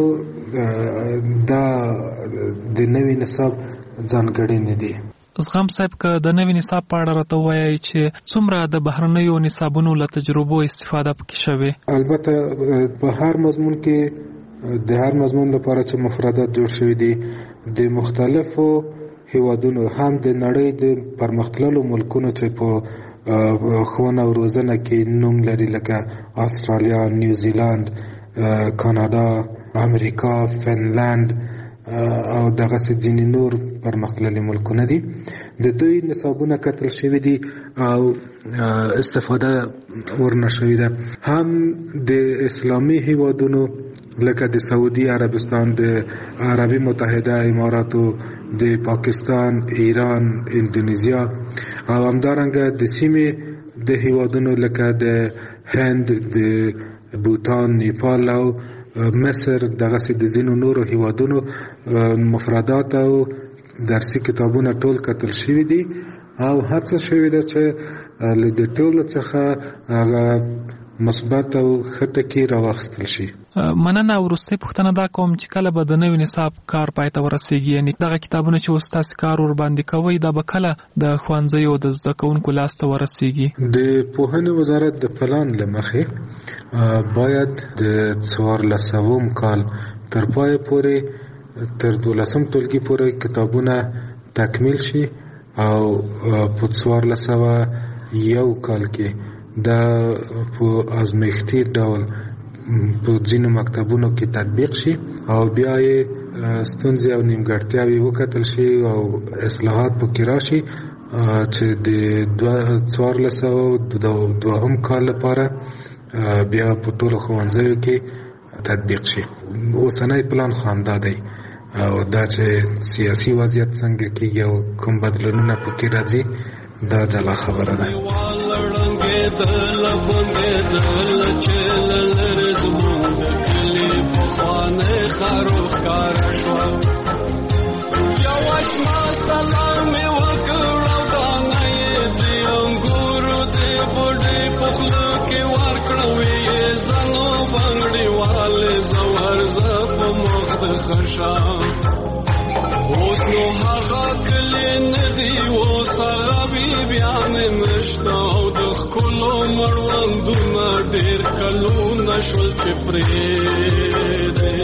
دا د نوي نصاب ځانګړنې دي. زغم صاحب، که د نوي نصاب په اړه راته ووایئ چې څومره د بهرنیو نصابونو له تجربو استفاده پکې شوې؟ البته په هر مضمون کې د هر مضمون لپاره چې مفردات جوړ شوي دي د مختلفو هیوادونو، هم د نړۍ د پرمختللو ملکونو چې په ښوونه او روزنه کې نوم لري، لکه استرالیا، نیوزیلند، کاناډا، امریکا، فنلند او دغه ځینې نور پرمختللي ملکونه دي. د دوی نصابونه کتل شوي دي او استفاده ورنه شوې ده. هم د اسلامي هیوادونو لکه د سعودي عربستان، د عربي متحده اماراتو، د پاکستان، ایران، اندونیزیا او همدارنګه د سیمې د هیوادونو لکه د هند، د بوتان، نیپال او مصر، دغه سي د زینو نورو هیوادونو مفردات او درسي کتابونه ټول کتل شوی دي او هڅه شوی ده چې د ټول څخه هغه مثبت او خټکی راوخستل شي. مننه. ورسته پښتنه دا کوم چې کله به د نوې نصاب کار پای ته ورسیږي، یعنی دغه کتابونه چې استاد کار ور باندې کوي دا به کله د ښوونځیو د زده کوونکو لاس ته ورسیږي؟ د پوهنې وزارت د پلان لمخې باید د 14 کال تر پای پورې تر 12 ټولګي پورې کتابونه تکمیل شي او په 1401 کال کې دا په ازمیښتي ډول په ځینو مکتبونو کې تطبیق شي او بیا یې ستونزې او نیمګړتیاوې وکتل شي او اصلاحات پکې راشي چې د 1402 کال لپاره بیا په ټولو ښوونځیو کې تطبیق شي. اوسنی پلان خو همدا دی او دا چې سیاسي وضعیت څنګه کېږي او کوم بدلونونه پکې راځي دا جلا خبره ده. اوس نو هغه کلی ندی اوس هغه بیان نشته او د ښکلو مړوندونه ډېر کلونه شول چې پرېږدي.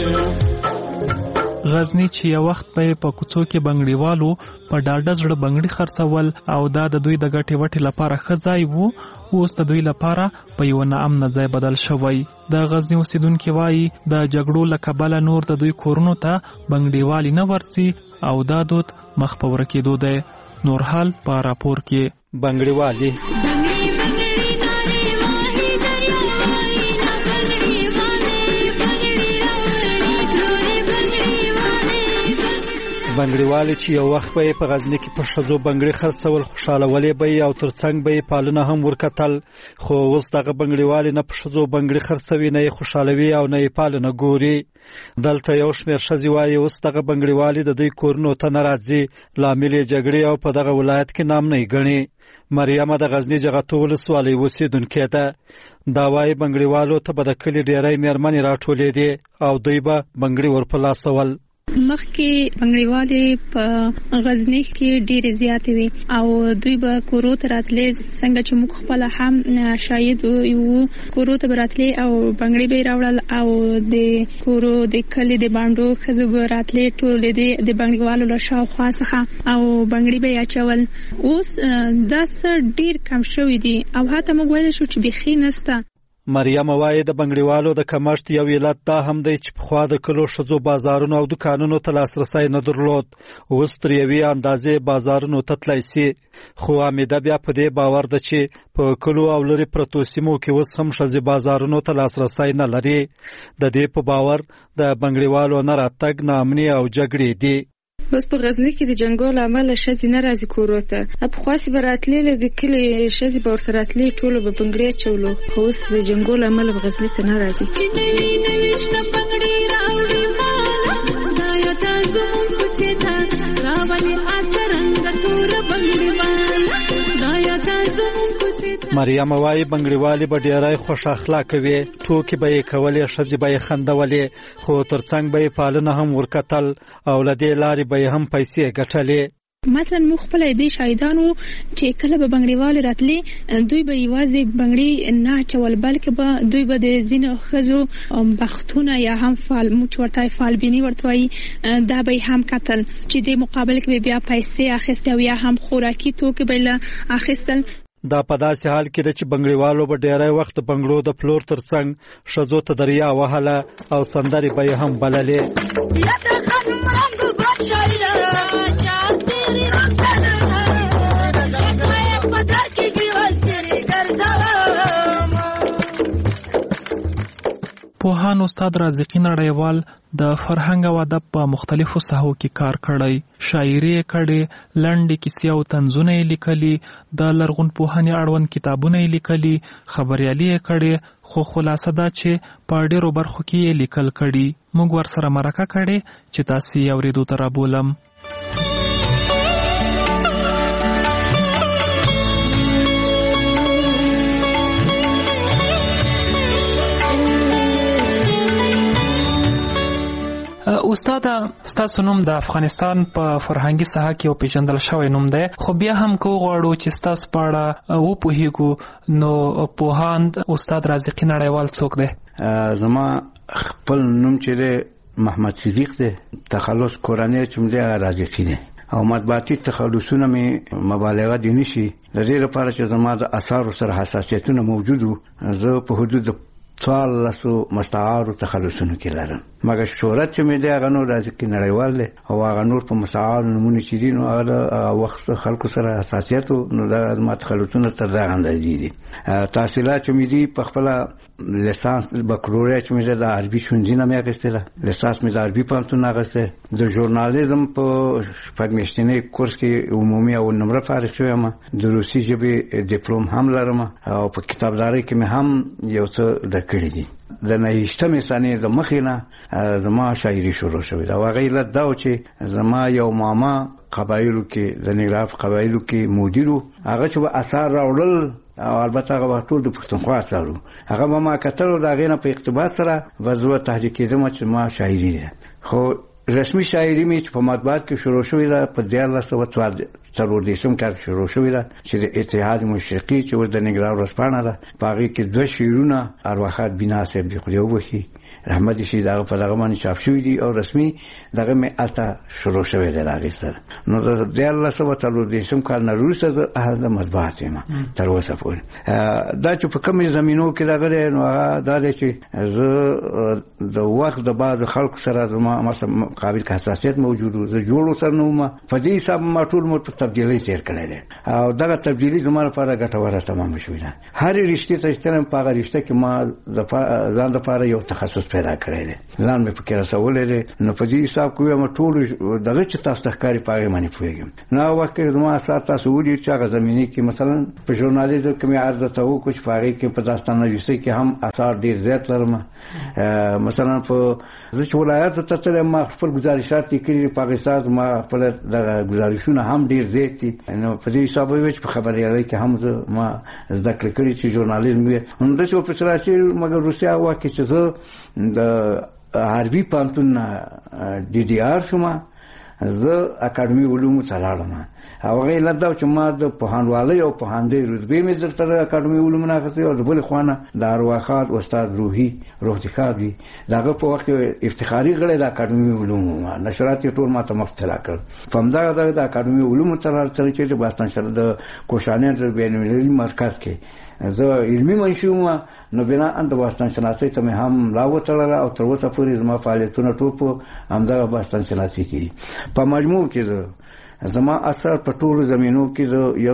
غزنی چې یو وخت په کوڅو کې بنګړیوالو په ډاډه زړه بنګړي خرڅول او دا د دوی د ګټې وټې لپاره ښه ځای وو، اوس د دوی لپاره په یو ناامنه ځای بدل شوی. د غزنی اوسیدونکي وایي د جګړو له کبله نور د دوی کورونو ته بنګړیوالي نه ورځي او دا دود مخ په ورکېدو دی. نورحال په راپور کې بنګړیوالي بنګړیوالي چې یو وخت به په غزنی کې په ښځو بنګړي خرڅول خوشالولې به او ترڅنګ به پالنه هم ورکتل، خو اوس دغه بنګړیوالي نه په ښځو بنګړي خرڅوي نه خوشالوي او نه پالنه ګوري. دلته یو شمېر ښځې وایي اوس دغه بنګړیوالي د دوی کورونو ته نه راځي، لامل یې جګړې او په دغه ولایت کې نامنۍ ګڼي. مریم د غزنی جغتو ولسوالۍ اوسیدونکې ده. دا وایي بنګړیوالو ته به د کلي ډېری مېرمنې راټولې دي او دوی به بنګړي ورپلاسول. مخکې بنګړیوالې په غزنی کې ډېرې زیاتې وي او دوی به کورو ته راتلې، څنګه چې موږ خپله هم شاهد یو، کورو ته به راتلې او بنګړي به یې راوړل او د کورو د کلي د بانډو ښځو به راتلې ټولې د بنګړیوالو له شاوخوا څخه او بنګړي به یې اچول. اوس دا څه ډېر کم شوي دي او حتی موږ ویلی شو چې بیخي نسته. مریم وایي د بنګړیوالو د کمښت یو علت دا هم دی چې پخوا د کلو ښځو بازارونو او دکانونو ته لاسرسی نه درلود، اوس تر یوې اندازې بازارونو ته تللی سي. خو حمیده بیا په دې باور ده چې په کلو او لرې پرتو سیمو کې اوس هم ښځې بازارونو ته لاسرسی نه لري. د دې په باور د بنګړیوالو نه راتګ ناامني او جګړې دي. بس په غزنی کې د جنګو له امله ښځې نه راځي کورو ته. پخواسې به راتلې د کلي ښځې به ورته راتلې ټولو به بنګړي اچولو، خو اوس د جنګو له امله به غزني ته نه راځي. مریم وایي بنګړیوالي به ډېری خوش اخلاقه وي، ټوکې به یې کولې، ښځې به یې خندولې، خو ترڅنګ به یې پالنه هم ورکتل او له دې لارې به یې هم پیسې ګټلې. مثلا موږ خپل دې شاهدانو چې کله به بنګړیوالې راتلې دوی به یوازې بنګړي نه اچول بلکې به دوی به د ځینو ښځو بختونه یا هم موږ ورته فالبیني ورته وایي دا به یې هم کتل چې دې مقابل کې به بیا پیسې اخیستې او یا هم خوراکي توکي به یې اخیستل. دا په داسې حال کې ده چې بنګړیوالو به ډېری وخت د بنګړو د پلور ترڅنګ ښځو ته دریا وهله او سندرې به یې هم بللې. پوهان استاد رازقي نړیوال د فرهنګ او ادب په مختلفو ساحو کې کار کړی، شاعري کړي، لنډې کیسې او طنزونه لیکلي، د لرغونپوهنې اړوند کتابونه لیکلي، خبريالي کړي، خو خلاصه دا چې په ډېرو برخو کې لیکل کړي. موږ ورسره مرکه کړې چې تاسو یې اورېدو ته رابولم. استاد، ستاسو نوم د افغانستان په فرهنګي ساحه کې یو پیژندل شوی نوم دی، خو بیا هم کو غواړو چې ستاسو په اړه وپوهیږو. نو پوهاند استاد رازقي نړیوال څوک دی؟ زما خپل نوم چې دی محمد صدیق دی، تخلص کورنۍ چې مې رازقي دی، او مطبوعاتي تخلصونه مې مبالغه دي نشي. د دې لپاره چې زما د اثارو سره حساسیتونه موجود وو، زه په حدود 14 مستعارو تخلصونو کې لرم. مګر شهرت چې مې دی هغه نور رازقي نړیوال دی، او هغه نور په مستعار نمونه چې دي نو هغه وخت خلکو سره حساسیت نو دا ما تخلصونه تر دا اندازې دي. تحصیلات چې مې دي په خپل لیسانس بکالوریا چې مې د عربي ښوونځي نه مې اخیستله، لیسانس مې د عربي پوهنتون اخیسته، د ژورنالیزم په شپږ میاشتنی کورس کې عمومي او نمره فارغ شوم، د روسي ژبې ډیپلوم هم لرم، او په کتابدارۍ کې مې هم یو څه د کړی دي. د 19مې سنې د مخې نه زما شاعري شروع شوې ده. هغه علت دا و چې زما یو ماما قبایلو کې د ننګرهار قبایلو کې مدیر و، هغه چې به اثار راوړل، او البته هغه ټول د پښتونخوا اثار و، هغه به ما کتل او د هغې نه په اقتباس سره وضوح تحریک کېدم چې ما شاعري ده. خو رسمي شاعري مې چې په مطبوعات کې شروع شوې ده په 1440 کال شروع شوې ده چې د اتحاد مشرقي چې اوس د ننګرهار ورځپاڼه ده، په هغې کې 2 شعرونه ارواښاد بینا صاحب د خدای وبخښي رحمت شي دغه په دغه باندې چاپ شوی دي، او رسمي دغه مې الته شروع شوی دی هغې سره. نو د 1440 کال نه وروسته زه اهل مطبوعات یم تر اوسه پورې. دا چې په کومې زمینو کې دغه دی نو هغه دا دی چې زه د وخت د بعضو خلکو سره زما قابل حساسیت موجود و، زه جوړ سره نه وم، په دې حساب ما ټول عمر په تبدیلۍ تېر کړی دی، او دغه تبدیلي زما لپاره ګټوره تمامه شوې ده. هرې رشتې ته چې تلم په هغه رشته کې ما ځان لپاره یو تخصص پیدا کړی دی، ځان مې پکې رسولی دی. نو په دې حساب کې وایم ټول دغه چې تاسو ته ښکاري په هغې باندې پوهېږم. نو هغه وخت کې زما اثار تاسو ولید چې هغه زمینې کې مثلا په ژورنالیزم کې مې عرض درته وکړو چې په هغې کې په داستان‌نویسۍ کې هم اثار ډېر زیات لرم. مثلا په زه چې ولایاتو ته تلم ما خپل ګزارشات لیکلي دي، په هغې ساعت ما خپل دغه ګزارشونه هم ډېر زیات دي. نو په دې حساب وایي چې په خبریالۍ کې هم زه ما زده کړې کړي چې ژورنالیزم وي. همداسې ورپسې راشي، مګر وروستي هغه وخت کې چې زه د عربي پوهنتون نه DDR شوم، زه اکاډمي علومو ته لاړم. هغه علت دا چې ما د پوهنوالۍ او پوهاندۍ رتبې مې درته د اکاډمي علومو نه اخیستې، او د بلې خوا نه د ارواښاد استاد روحي روحتخاب دي، د هغه په وخت کې افتخاري غړی د اکاډمي علومو نشرات یې ټول ما ته مفت راکړل. په همدغه د اکاډمي علومو ته راغلم چې د باستان د کوشانۍ د بین‌المللي مرکز کې زه علمي منشي وم. نو بنا د باستان شناسۍ ته مې هم راوتړله، او تر اوسه پورې زما فعالیتونه ټول په همدغه باستان شناسۍ کې دي. په مجموع کې زما اثر په ټولو زمینو کې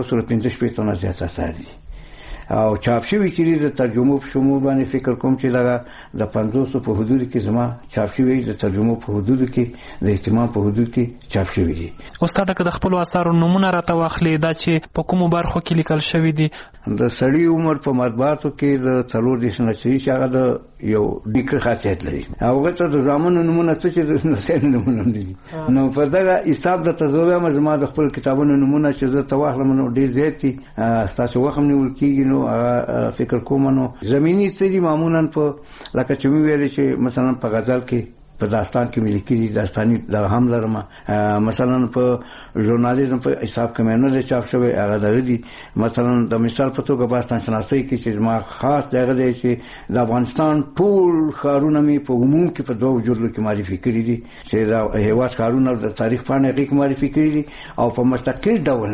115 نه زیات اثار دي، او چاپ شوي چې د ترجمو په شمول باندې فکر کوم چې دغه د 500 په حدود کې زما چاپ شوي، د ترجمو په حدود کې، د اهتمام په حدود کې چاپ شوي دي. استاد که د خپل اثارو نمونه راته واخلې، دا چې په کومو برخو کې لیکل شوي دي؟ د سړي عمر په مطبوعاتو کې د 40 نشري چې هغه د یو ډیکر خاصیت لري، هغه ته د زامنو نمونه څه چې د نسل نمونه دي. نو په دغه حساب د تزویم زما د خپل کتابونو نمونه چې زه تواخلم نو ډیر زیات دي، تاسو وخت نیول کیږي. نو فکر کوم نو زمینی سړي معمولا په لکه چې ویل چې مثلا په غزل کې په داستان کې ملي کړي داستاني د هم لرم، مثلا په ژورنالیزم په حساب کې مې نه چاپ شوی هغه دغه دي. مثلا د مثال په توګه باستان شناسۍ کې چې ما خاص دغه دی چې د افغانستان ټول ښارونه مې په عموم کې په 2 جلدو کې معرفي کړي دي، چې د هېواد ښارونه د تاریخ پاڼې هغې کې معرفي کړي دي، او په مستقل ډول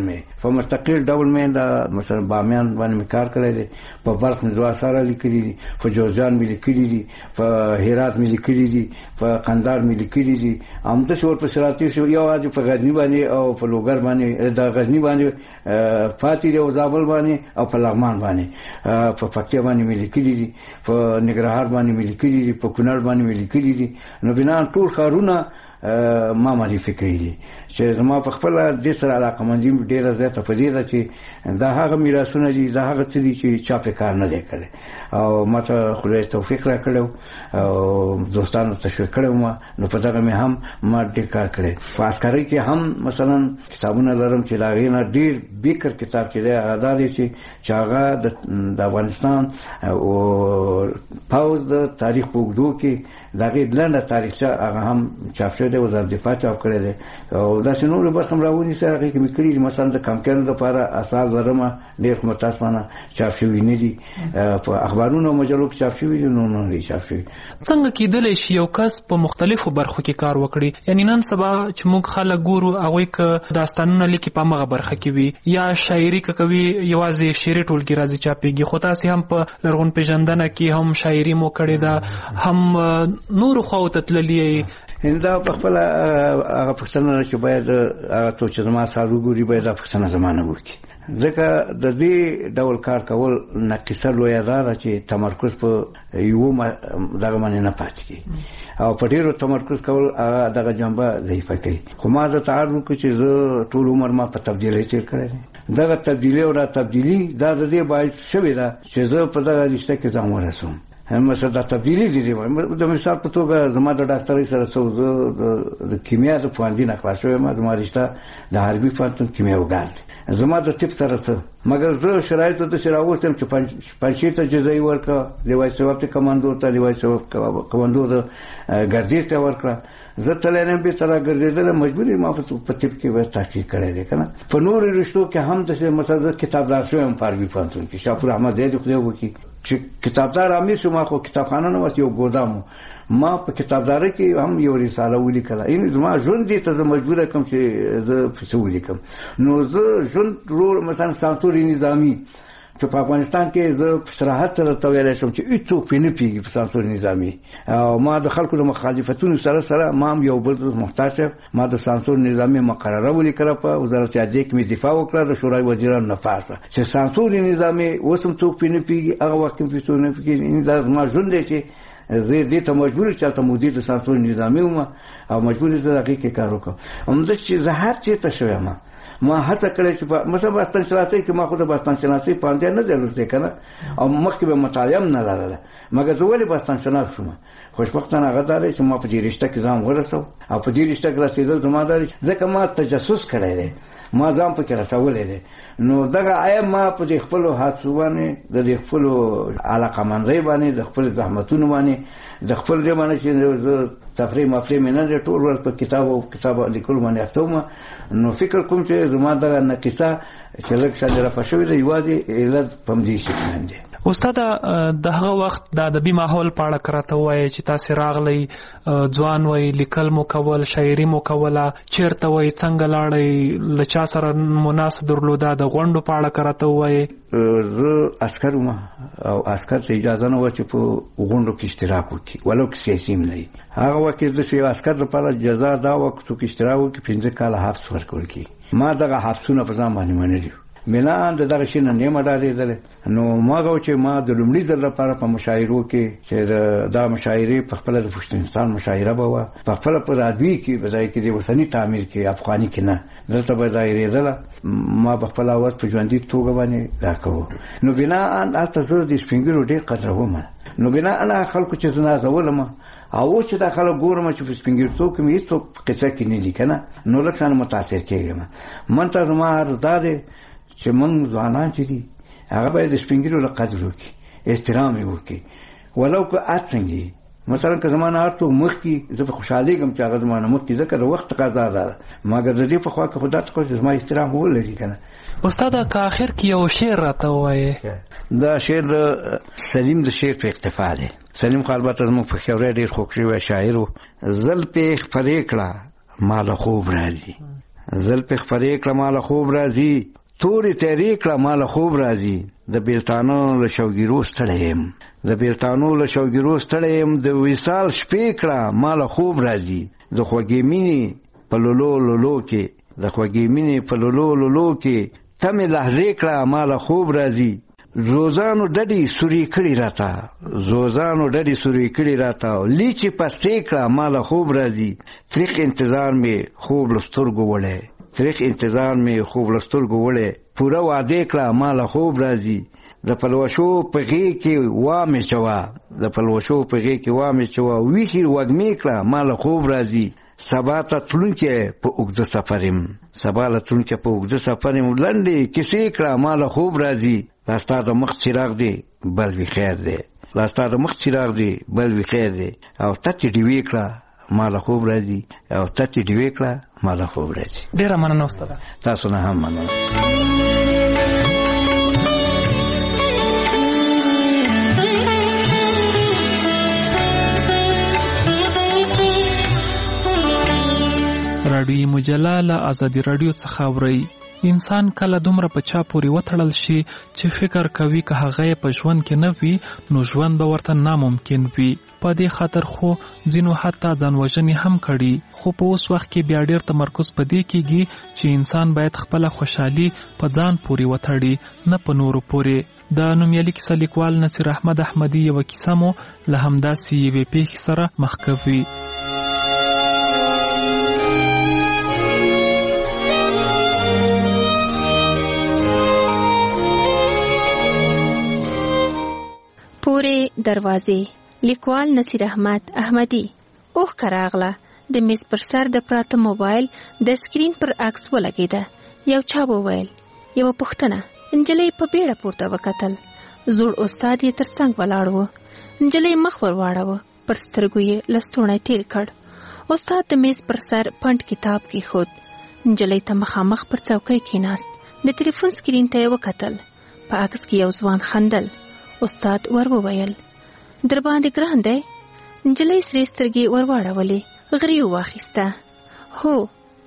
مې د مثلا بامیان باندې مې کار کړی دی، په بلخ مې 2 اثار لیکلي دي، په جوزجان مې لیکلي دي، په هرات مې لیکلي دي، په قندار ملي کړي دي همدا څور په سراتي شو یو اج په غزنی باندې او په لوګر باندې د غزنی باندې فاتح او زابل باندې او په لغمان باندې په پکتیا باندې ملي کړي دي په ننګرهار باندې ملي کړي دي په کونړ باندې ملي کړي دي نو بنا ټول ښارونه ما معرفي کړی دي چې زما په خپل د سره علاقه مندي ډیره زیاته پدې ده چې دا هغه میراثونه دي دا هغه څه دي چې چا په کار نه دی کړی او ماته خدای توفیق راکړو او دوستانو تشویق کړو نو په دغه مې هم ما ډېر کار کړی فاسکاري کې هم مثلا کتابونه لرم چې دا غینه ډېر بیکر کتاب چې دا اداري چې هغه د افغانستان او پاوز د تاریخ په وګړو کې دا غي لنډه تاریخچه هغه هم چاپ شوی دی وزارت دفاع چاپ کړی دی او دا څنګه به هم راوونی سره هغه کې کړي مثلا د کمکن لپاره اصل ورما ډېر متاسفانه چاپ شوی نه دي په اخبارونو او مجلو کې چاپ شوی نه نه چاپ شوی څنګه کېدلی شي یو کس په مختلفو برخو کې کار وکړي یعنی نن سبا چې موږ خلک ګورو هغه ک داستانونه لیکي په مغه برخه کې وي یا شاعري کوي یوازې شعري ټولګي راځي چاپېږي خو تاسو هم په لرغون پیژندنه کې هم شاعري مو کړې ده هم نور خو تتللی دا په خپل هغه پښتنه چې باید هغه څه چې زما سالو ګوري باید پښتنه زمانه وکړي ځکه د دې ډول کار کول نقصه لوی دار چې تمرکز په یو دغه باندې نه پاتې کی او په ډیرو تمرکز کول دغه جنبه ضعیفه کوي خو ما د تعارف چې زه ټول عمر ما په تبدیلی تیر کړی دغه تبدیلی او را تبدیلی دا د دې باید شوی دا چې زه په دغه رشته کې ځم ورسوم همسه دا تبدیلی دي د مثال په توګه زما د ډاکټرۍ سره څو د کیمیا د پوهنځي نه خلاص شوم ما رشته د حربي فارتون کیمیا وګال زما د طب سره څه مګر زه شرایط د شراوستم چې پنځه ته جزای ورکړه لیوای ثواب ته کمانډو ته لیوای ثواب کمانډو د ګردی ته ورکړه زه تلنم به سره ګرځیدل مجبورې ما په طب کې وځ تحقیق کړی دی کنه په نور رشتو کې هم د مثلا کتابدار شوم فاربي فارتون کې شاپور احمد دې خو وکي چې کتابدار امیر شو ما خو کتابخانه نه وته یو ګودام ما په کتابداري کې هم یو رساله ولیکله این زما ژوند دي ته مجبور کوم چې زه څه ولیکم نو زه ژوند مثلا سانسوري نظامی چې په افغانستان کې زه په صراحت سره تویل شم چې هیڅوک نه پیږي په سانسوري نظامی او ما د خلکو د مخالفتونو سره ما هم یو بل محتاج ما د سانسور نظامی مقرره ولیکله په وزارت عدلیه کې مې دفاع وکړه د شورای وزیرانو نه فارسه چې سانسوري نظامی وسم څوک نه پیږي هغه وخت کې څوک نه پیږي دا ما ژوند دی چې زه دې ته مجبور چې ته مدیر د سانسور نظامی وم او مجبور زه دقیق کار وکړم همدا چې زه هر چی ته شوم ما هڅه کړې چې مثلا باستان شناسي کې ما خو د باستان شناسي پاندې نه درلوده کنه او مخکې به مطالعه نه لرله مګر زه ولې باستان شناس شوم خوشبختانه هغه دار چې ما په دې رشته کې ځم ورسو او په دې رشته کې رسیدل زما دار ځکه ما تجسس کړی دی ما ځم په کې رسولې دی نو دغه آیم ما په دې خپل حادثو باندې د خپل علاقه مندۍ باندې د خپل زحمتونو باندې د خپل دې باندې چې تفریح مفریم نه ټول ور په کتاب لیکل باندې افتوم نو فکر کوم چې زما دغه نقصه چې لکه څنګه را پښوی دی یوازې علت پمدي شي باندې استاد دغه وخت د ادبي ماحول په اړه کراته وای چې تاسو راغلی ځوان وای لیکل مو کول شاعري مو کوله چیرته وای څنګه لاړی لچا سره مناسب درلوده د غونډو په اړه کراته وای زه عسكر ما او عسكر ته اجازه نه و چې په غونډو کې اشتراک وکړي ولو کې سیاسي نه هغه وخت د شي عسكر لپاره جزا دا وخت کې اشتراک وکړي 15 کال حبس ورکول کی ما دغه حبسونه په ځان باندې منلي ملان دغه شي نه مډالې نو ماغه چې ما د لومړي ځل لپاره په مشاعرو کې چې دا مشاعرې په خپل د پښتونستان مشاعره بوا په خپل پر ادوی کې بځای کې د وطني تعمیر کې افغاني کې نه دلته بځای لري ما په خپل اواز په ژوندۍ توګه باندې راکوه نو بنا ان تاسو د سپینګرو ډېر قدر ومه نو بنا انا خلکو چې زنا زولم او چې دا خلک ګورم چې په سپینګرتو کې هیڅ قصه کې نه دي کنه نو لکه متاثر کېږم من ته زما ارزاده چې موږ ځوانان چې دي هغه باید د سپینګرو له قدر وکړي احترام یې وکړي ولو که اڅنګي مثلا که زمانه ارته مخ کې زه خوشحالي کوم چې هغه زمانه مخ کې ځکه د وخت قضا ده مګر د دې په خوا کې خدای ته زما احترام ولري کنه استاد که اخر کې یو شعر راته وایي دا شعر سلیم د شعر په اکتفا دی سلیم خالبات زموږ په خبره ډیر خوږ شاعر و زل په خبرې کړه مال خوب راځي زل په خبرې کړه مال خوب راځي تورې تیرې کړه مال خوب راځي د بیلتانو له شوګیرو ستړی یم د بیلتانو له شوګیرو ستړی یم د وصال شپې کړه ماله خوب راځي د خوږې مینې په لولو لولو کې د خوږې مینې په لولو لولو کې تمې لحظې کړه ماله خوب راځي زوزانو ډډې سوري کړي راته لیچې پستې کړه ماله خوب راځي تریخ انتظار مې خوب له سترګو وړی پوره وعدې کړه ماله خوب راځي د پلوشو په غېږ کې وامې چوه ویښې وږمې کړه ماله خوب راځي سبا له تلونکې په اوږده سفر یم لنډې کیسې کړه ماله خوب راځي دا ستا د مخ چراغ دی بل وي خیر دی او تتې ډیوې کړه ماله خوب راځي ډیره مننه استاد تاسو نه هم مننه رادیوي مجله له ازادي رادیو څخه اورئ. انسان کله دومره په چا پورې وتړل شي چې فکر کوي که هغه په ژوند کې نه وي نو ژوند به ورته ناممکن وي. په دې خاطر خو ځینو حتی ځان وژنې هم کړي، خو په اوس وخت کې بیا ډېر تمرکز په دې کېږي چې انسان باید خپله خوشحالي په ځان پورې وتړي، نه په نورو پورې. د نومیالي کیسه لیکوال نصیر احمد احمدي یوه کیسه مو له همداسې یوې پیښې سره مخ کوي. پورې دروازې، لیکوال نصیر احمد احمدي. اوښ راغله، د میز پر سر د پراته موبایل د سکرین پر عکس ولګېده. یو چا وویل، یوه پوښتنه. نجلۍ په بیړه پورته وکتل. زوړ استاد یې تر څنګ ولاړ و. نجلۍ مخ ور واړوه، پر سترګو یې لستوڼی تیر کړ. استاد د میز پر سر پنډ کتاب کېښود. نجلۍ ته مخامخ پر څوکۍ کېناست. د تلیفون سکرین ته یې وکتل. په عکس کې یو ځوان خندل. استاد ور وویل، در باندې ګران دی؟ نجلۍ سرې سترګې ور واړولې، غري واخیسته. هو.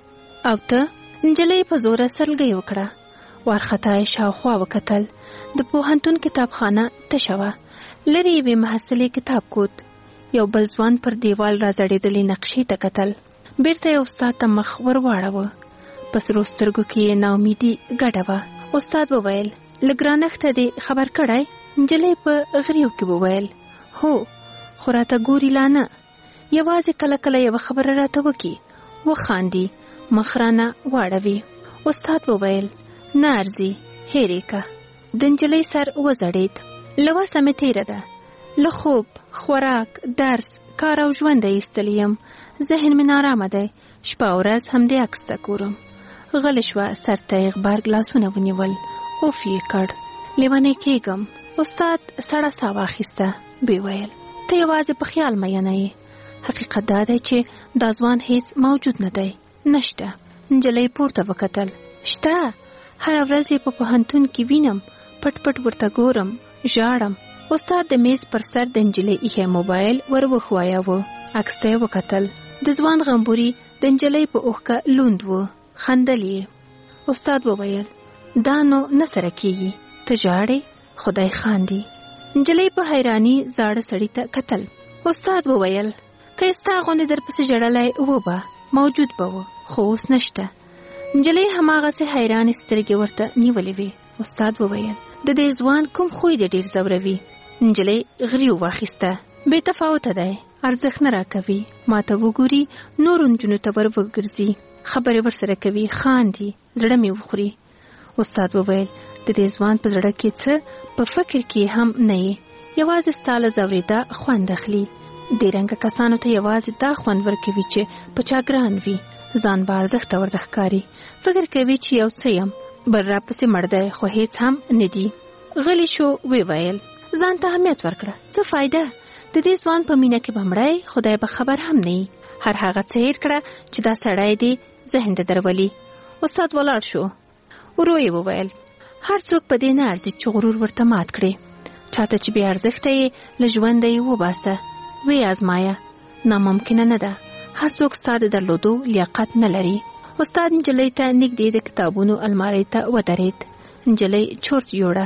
او ته؟ نجلۍ په زوره سرلګۍ وکړه. وارخطا یې شاوخوا وکتل. د پوهنتون کتابخانه تشه وه. لرې یوې محصلې کتاب کوت. یو بل ځوان پر دیوال راځړېدلې نقشې ته کتل. بیرته یې استاد ته مخ ور واړوه. په سرو سترګو کې یې ناامیدي ګډه وه. استاد وویل، له ګرانښته دې خبر کړی؟ نجلۍ په غریو کې وویل، هو، خو راته ګوري لا نه. یوازې کله کله یوه خبره راته وکړي، وخاندي، مخ رانه واړوي. استاد وویل، نه ارزي، هېرې که. د نجلۍ سر وځړېد. له وسه مې تېره ده. له خوب، خوراک، درس، کار او ژونده ایستلی یم. ذهن مې نارامه دی. شپه او ورځ همدې عکس ته ګورم. غلی شوه، سر ته یې غبرګ لاسونه ونیول. اوف یې کړ. لیونی کېږم. استاد سړه ساه واخیسته. ویې ویل، ته یوازې په خیال مینه یې. حقیقت دا دی چې دا ځوان هیڅ موجود نه دی. نشته. نجلۍ پورته وکتل. شته. هره ورځ یې په پوهنتون کې وینم. پټ پټ ورته ګورم، ژاړم. استاد د میز پر سر د نجلۍ ایښی موبایل ور وښوایاوه. عکس ته یې وکتل. د ځوان غمبوري د نجلۍ په اوښکه لوند و. خندل یې. استاد وویل، دا نو نه سره کېږي. ته ژاړې؟ خدای خاندي. نجلۍ په حیراني زاړه سړي ته کتل. استاد وویل، که یې ستا غوندې درپسې ژړلی و به موجود به و، خو اوس نشته. نجلۍ هماغسې حیرانې سترګې ورته نیولې وې. استاد وویل، د دې ځوان کوم خوی دې ډېر ځوروي؟ نجلۍ غري واخیسته. بې تفاوته دی، ارزښت نه راکوي. ما ته وګوري، نورو نجونو ته ور وګرځي، خبرې ورسره کوي، خاندي، زړه مې وخوري. استاد وویل، د دې ځوان په زړه کې څه په فکر کې هم نه یې. یوازې ستا له ځورېدا خوند اخلي. دې رنګه کسانو ته یوازې دا خوند ورکوي چې په چا ګران وي. ځان به ارزښته ورته ښکاري. فکر کوي چې یو څه یم، بل راپسې مړ دی، خو هیڅ هم نه دي. غلی شو. ویې ویل، ځان ته اهمیت ورکړه. څه فایده؟ د دې ځوان په مینه کې به مړی، خدای به خبر هم نه یي. هر هغه څه هېر کړه چې دا سړی دی ذهن ته درولي. استاد ولاړ شو. ورو یې وویل، هر څوک په دې نه ارزي چې غرور ورته مات کړي. چاته چې بې ارزښته یې له ژونده یې وباسه، ویې ازمایه. ناممکنه نه ده. هر څوک ستا د درلودو لیاقت نه لري. استاد نجلۍ ته نږدې د کتابونو المارۍ ته ودرېد. نجلۍ چورت یوړه.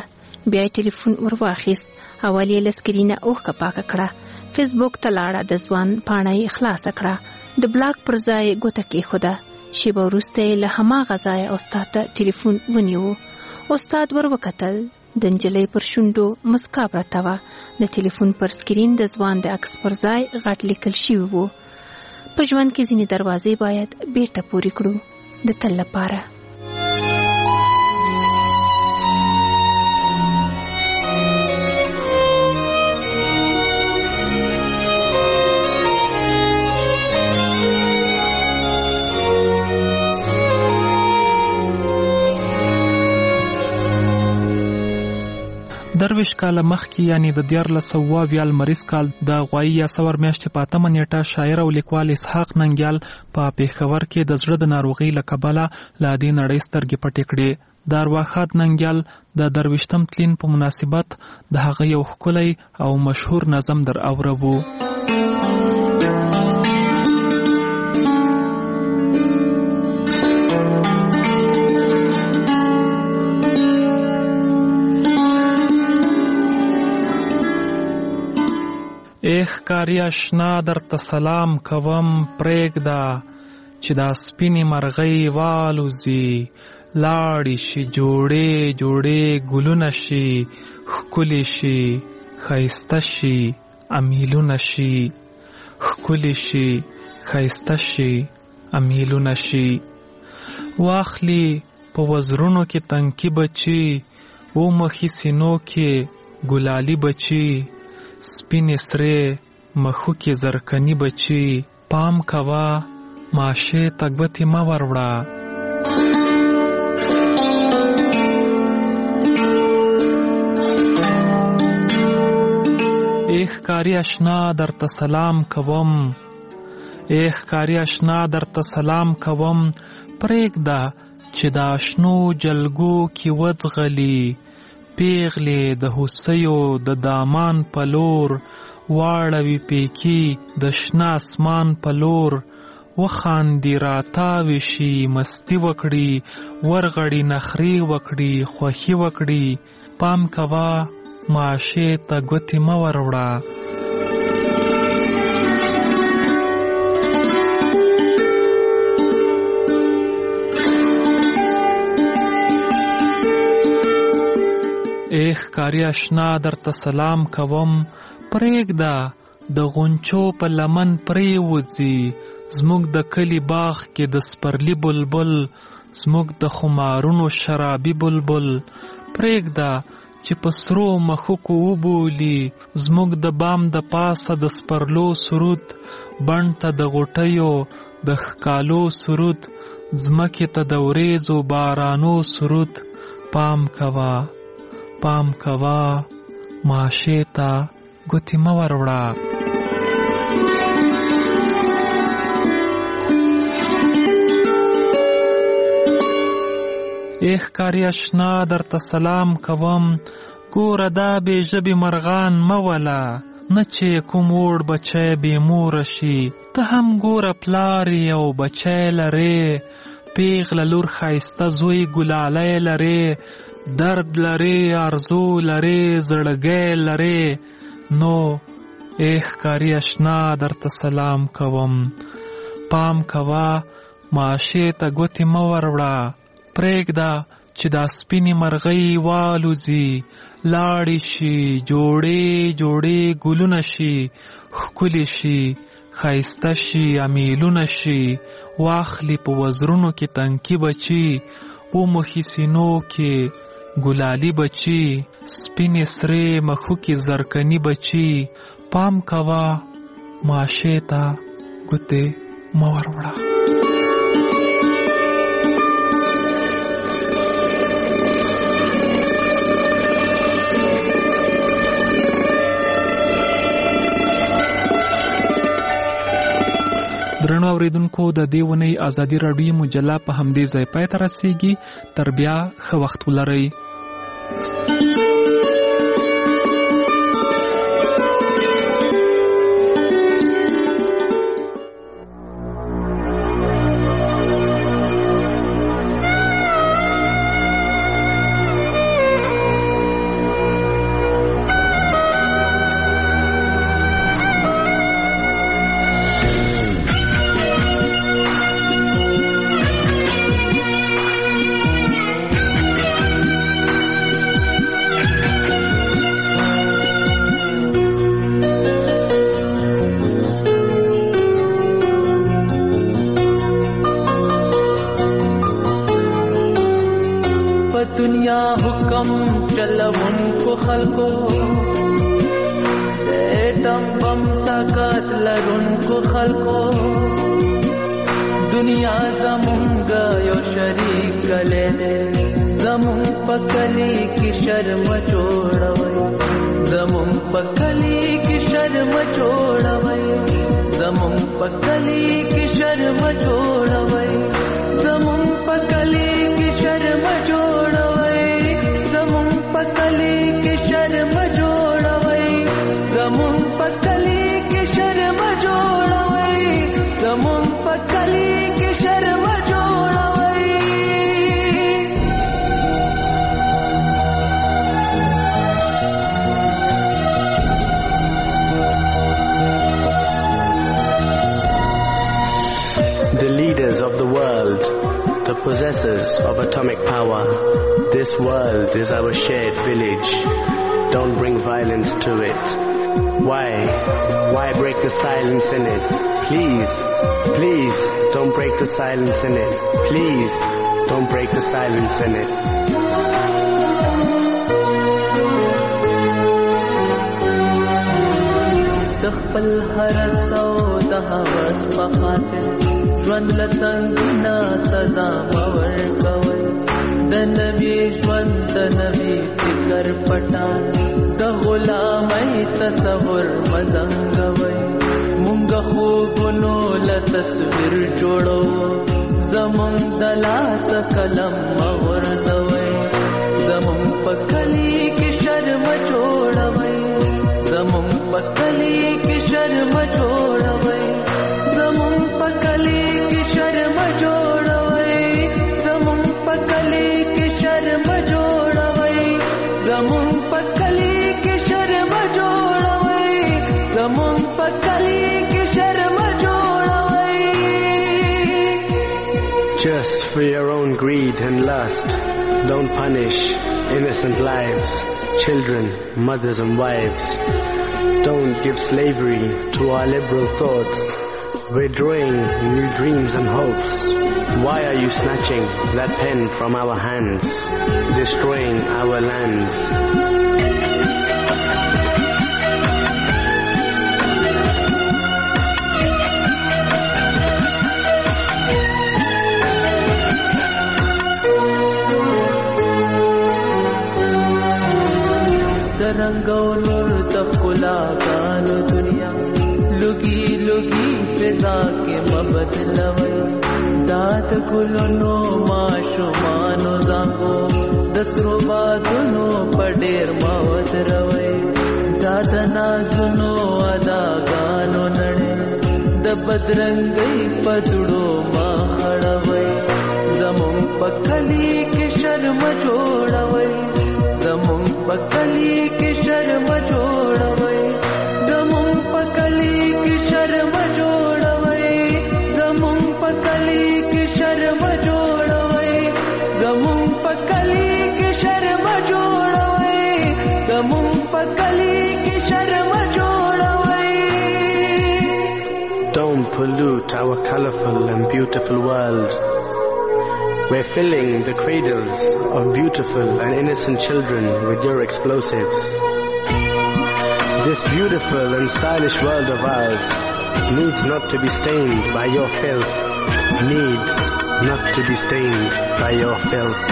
بیا ټلیفون ورواخیست. اول یې له سکرینه اوښکه پاکه کړه. فیسبوک ته لاړه. د ځوان پاڼه یې خلاصه کړه. د بلاک پر ځای ګوته کېښوده. شیبه وروسته یې له هماغه ځایه استاد ته ټلیفون ونیو. استاد ور وکتل. د نجلۍ پر شونډو مسکا پرته وه. د ټلیفون پر سکرین د ځوان د عکس پر ځای غټ لیکل شوي وو: په ژوند کې ځینې دروازې باید بیرته پورې کړو، د تل لپاره. درویش کاله مخکې یعنی د 1422 لمریز کال د غوایی یا سور میاشتې په 8 نیټه شاعر او لیکوال اسحاق ننګیال په پیښور کې د زړه د ناروغۍ له کبله له دې نړۍ سترګې پټې کړې. د ارواښاد ننګیال د درویشتم تلین په مناسبت د هغه یو ښکلی او مشهور نظم در اوربو. ایخ کاری اشنا در تسلام کوم پریږده چې دا سپینې مرغۍ والوزي، لاړې شي جوړې جوړې ګلونه شي، ښکلې شي ښایسته شي امیلونه شي، ښکلې شي ښایسته شي امیلونه شي. واخلي په وزرونو کې تنکي بچي، و مخي سینو کې ګلالي بچي، سپینې سرې مخو کې زرکني بچي، پام کوه ماشې ته ګوتې مه وروړه. ایخ کاری اشنا درته سلام کوم، ایخ کاری اشنا درته سلام کوم، پرېږده چې د اشنو جلګو کې وځغلي، پیغلې د هوسیو د دامان په لور، واړوي پیکي د شنه اسمان په لور، وخاندي راتاوي شي مستی وکړي، ورغړي نخرې وکړي خوښي وکړي، پام کوه ماشې ته ګوتې مه وروړه. ایخ کاری اشنا درته سلام کوم، پرېږده د غونچو په لمن پرېوځي، زموږ د کلي باغ کې د سپرلي بلبل، زموږ د خمارونو شرابي بلبل، پرېږده چې په سرو مخوکو وبولي، زموږ د بام د پاسه د سپرلو سرود، بڼ ته د غوټیو د ښکالو سرود، ځمکې ته د وریځو بارانو سرود، پام کوه پام کوه ماشې ته ګوتې مه وروړه. ایخ کاری اشنا درته سلام کوم، ګوره دا بې ژبې مرغان مه وله، نه چې کوم وړ بچی بې موره شي، ته هم ګوره پلار یې او بچی لرې، پیغله لور ښایسته زوی ګلالی لرې، درد لرې ارزو لرې زړګی لرې، نو ایخ کاری اشنا درته سلام کوم، پام کوه ماشې ته ګوتې مه وروړه، پرېږده چې دا سپینې مرغۍ والوزي، لاړې شي جوړې جوړې ګلونه شي، ښکلې شي ښایسته شي امیلونه شي، واخلي په وزرونو کې تنکي بچي، ومخي سینو کې ګلالي بچي، سپینې سرې مخو کې زرکني بچي، پام کوه ماشې ته ګوتې مه وروړه. درنو اوریدونکو د دې ونې ازادي راډیو مجله په همدې ځای پای ته رسیږي. تر بیا ښه وخت ولرئ. دنیا حکم چلونکو خلکو ایټم بم طاقت لرونکو خلکو دنیا زمونږ یو شریک کلی دی زمونږ په کلی کې شرم جوړوئ زمونږ په کلی کې شرم جوړوئ زمونږ په کلی کې شرم جوړوئ زمونږ په کلی کې شرم جوړوئ زمونږ په کلی کې شرم جوړوئ زمونږ په کلی کې شرم جوړوئ زمونږ په کلی کې شرم جوړوئ The leaders of the world, the possessors of atomic power, this world is our shared village. Don't bring violence to it. Why? Why break the silence in it? Please, please, don't break the silence in it. Please, don't break the silence in it. دخپل هرس او د هوس په خاطر ژوند له سنګینه سزا مه ورکوئ د نوي ژوند د نوي فکر پټان د غلامۍ تصور مه زنګوئ مونږ خوبونو له تصویر جوړوو زمونږ د لاس قلم مه غورځوئ زمونږ په کلي کې شرم جوړوئ زمونږ په کلي کې شرم جوړوئ زمونږ په کلي کې شرم جوړوئ زمونږ په کلي کې شرم جوړوئ زمونږ په کلي کې شرم جوړوئ زمونږ په کلي کې شرم جوړوئ Just for your own greed and lust, don't punish innocent lives, children, mothers and wives. Don't give slavery to our liberal thoughts. We're drawing new dreams and hopes. Why are you snatching that pen from our hands, destroying our lands? رنگو نور د ښکلاګانو دنیا لوګي لوګي فضا کې مبدلوي دا د ګلونو ماشومانو زانګو د سرو بادونو په ډېر ما ودروي دا د نازونو اداګانو نړۍ د بدرنګۍ په دوړو ما خړوي زمونږ په کلي کې شرم جوړوي زمونږ په کلي کې شرم جوړوئ زمونږ په کلي کې شرم جوړوئ زمونږ په کلي کې شرم جوړوئ زمونږ په کلي کې شرم جوړوئ زمونږ په کلي کې شرم جوړوئ Don't pollute our colorful and beautiful world. We're filling the cradles of beautiful and innocent children with your explosives. This beautiful and stylish world of ours needs not to be stained by your filth, needs not to be stained by your filth.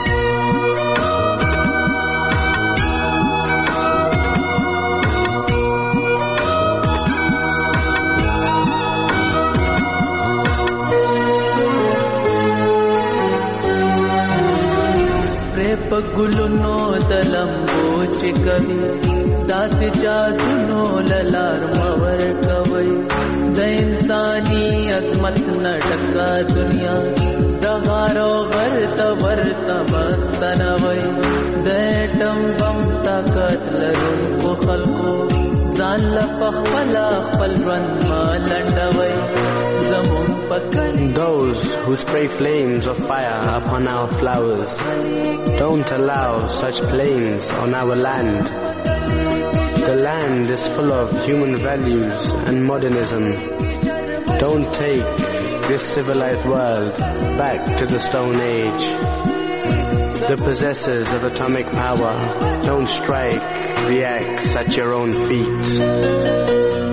په ګلونو د لمبو چې کوي داسې جادونو للار مور کوي د انساني عظمت نه ډکه دنیا د غارو غر ته ورته مستنوي د اټم بم طاقت لرونکو خلکو ځان له خپله خپل ژوند ما لنډوي زمونږ په کلي Those who spray flames of fire upon our flowers, don't allow such flames on our land. The land is full of human values and modernism. Don't take this civilized world back to the Stone Age. the possessors of atomic power, don't strike the axe at your own feet.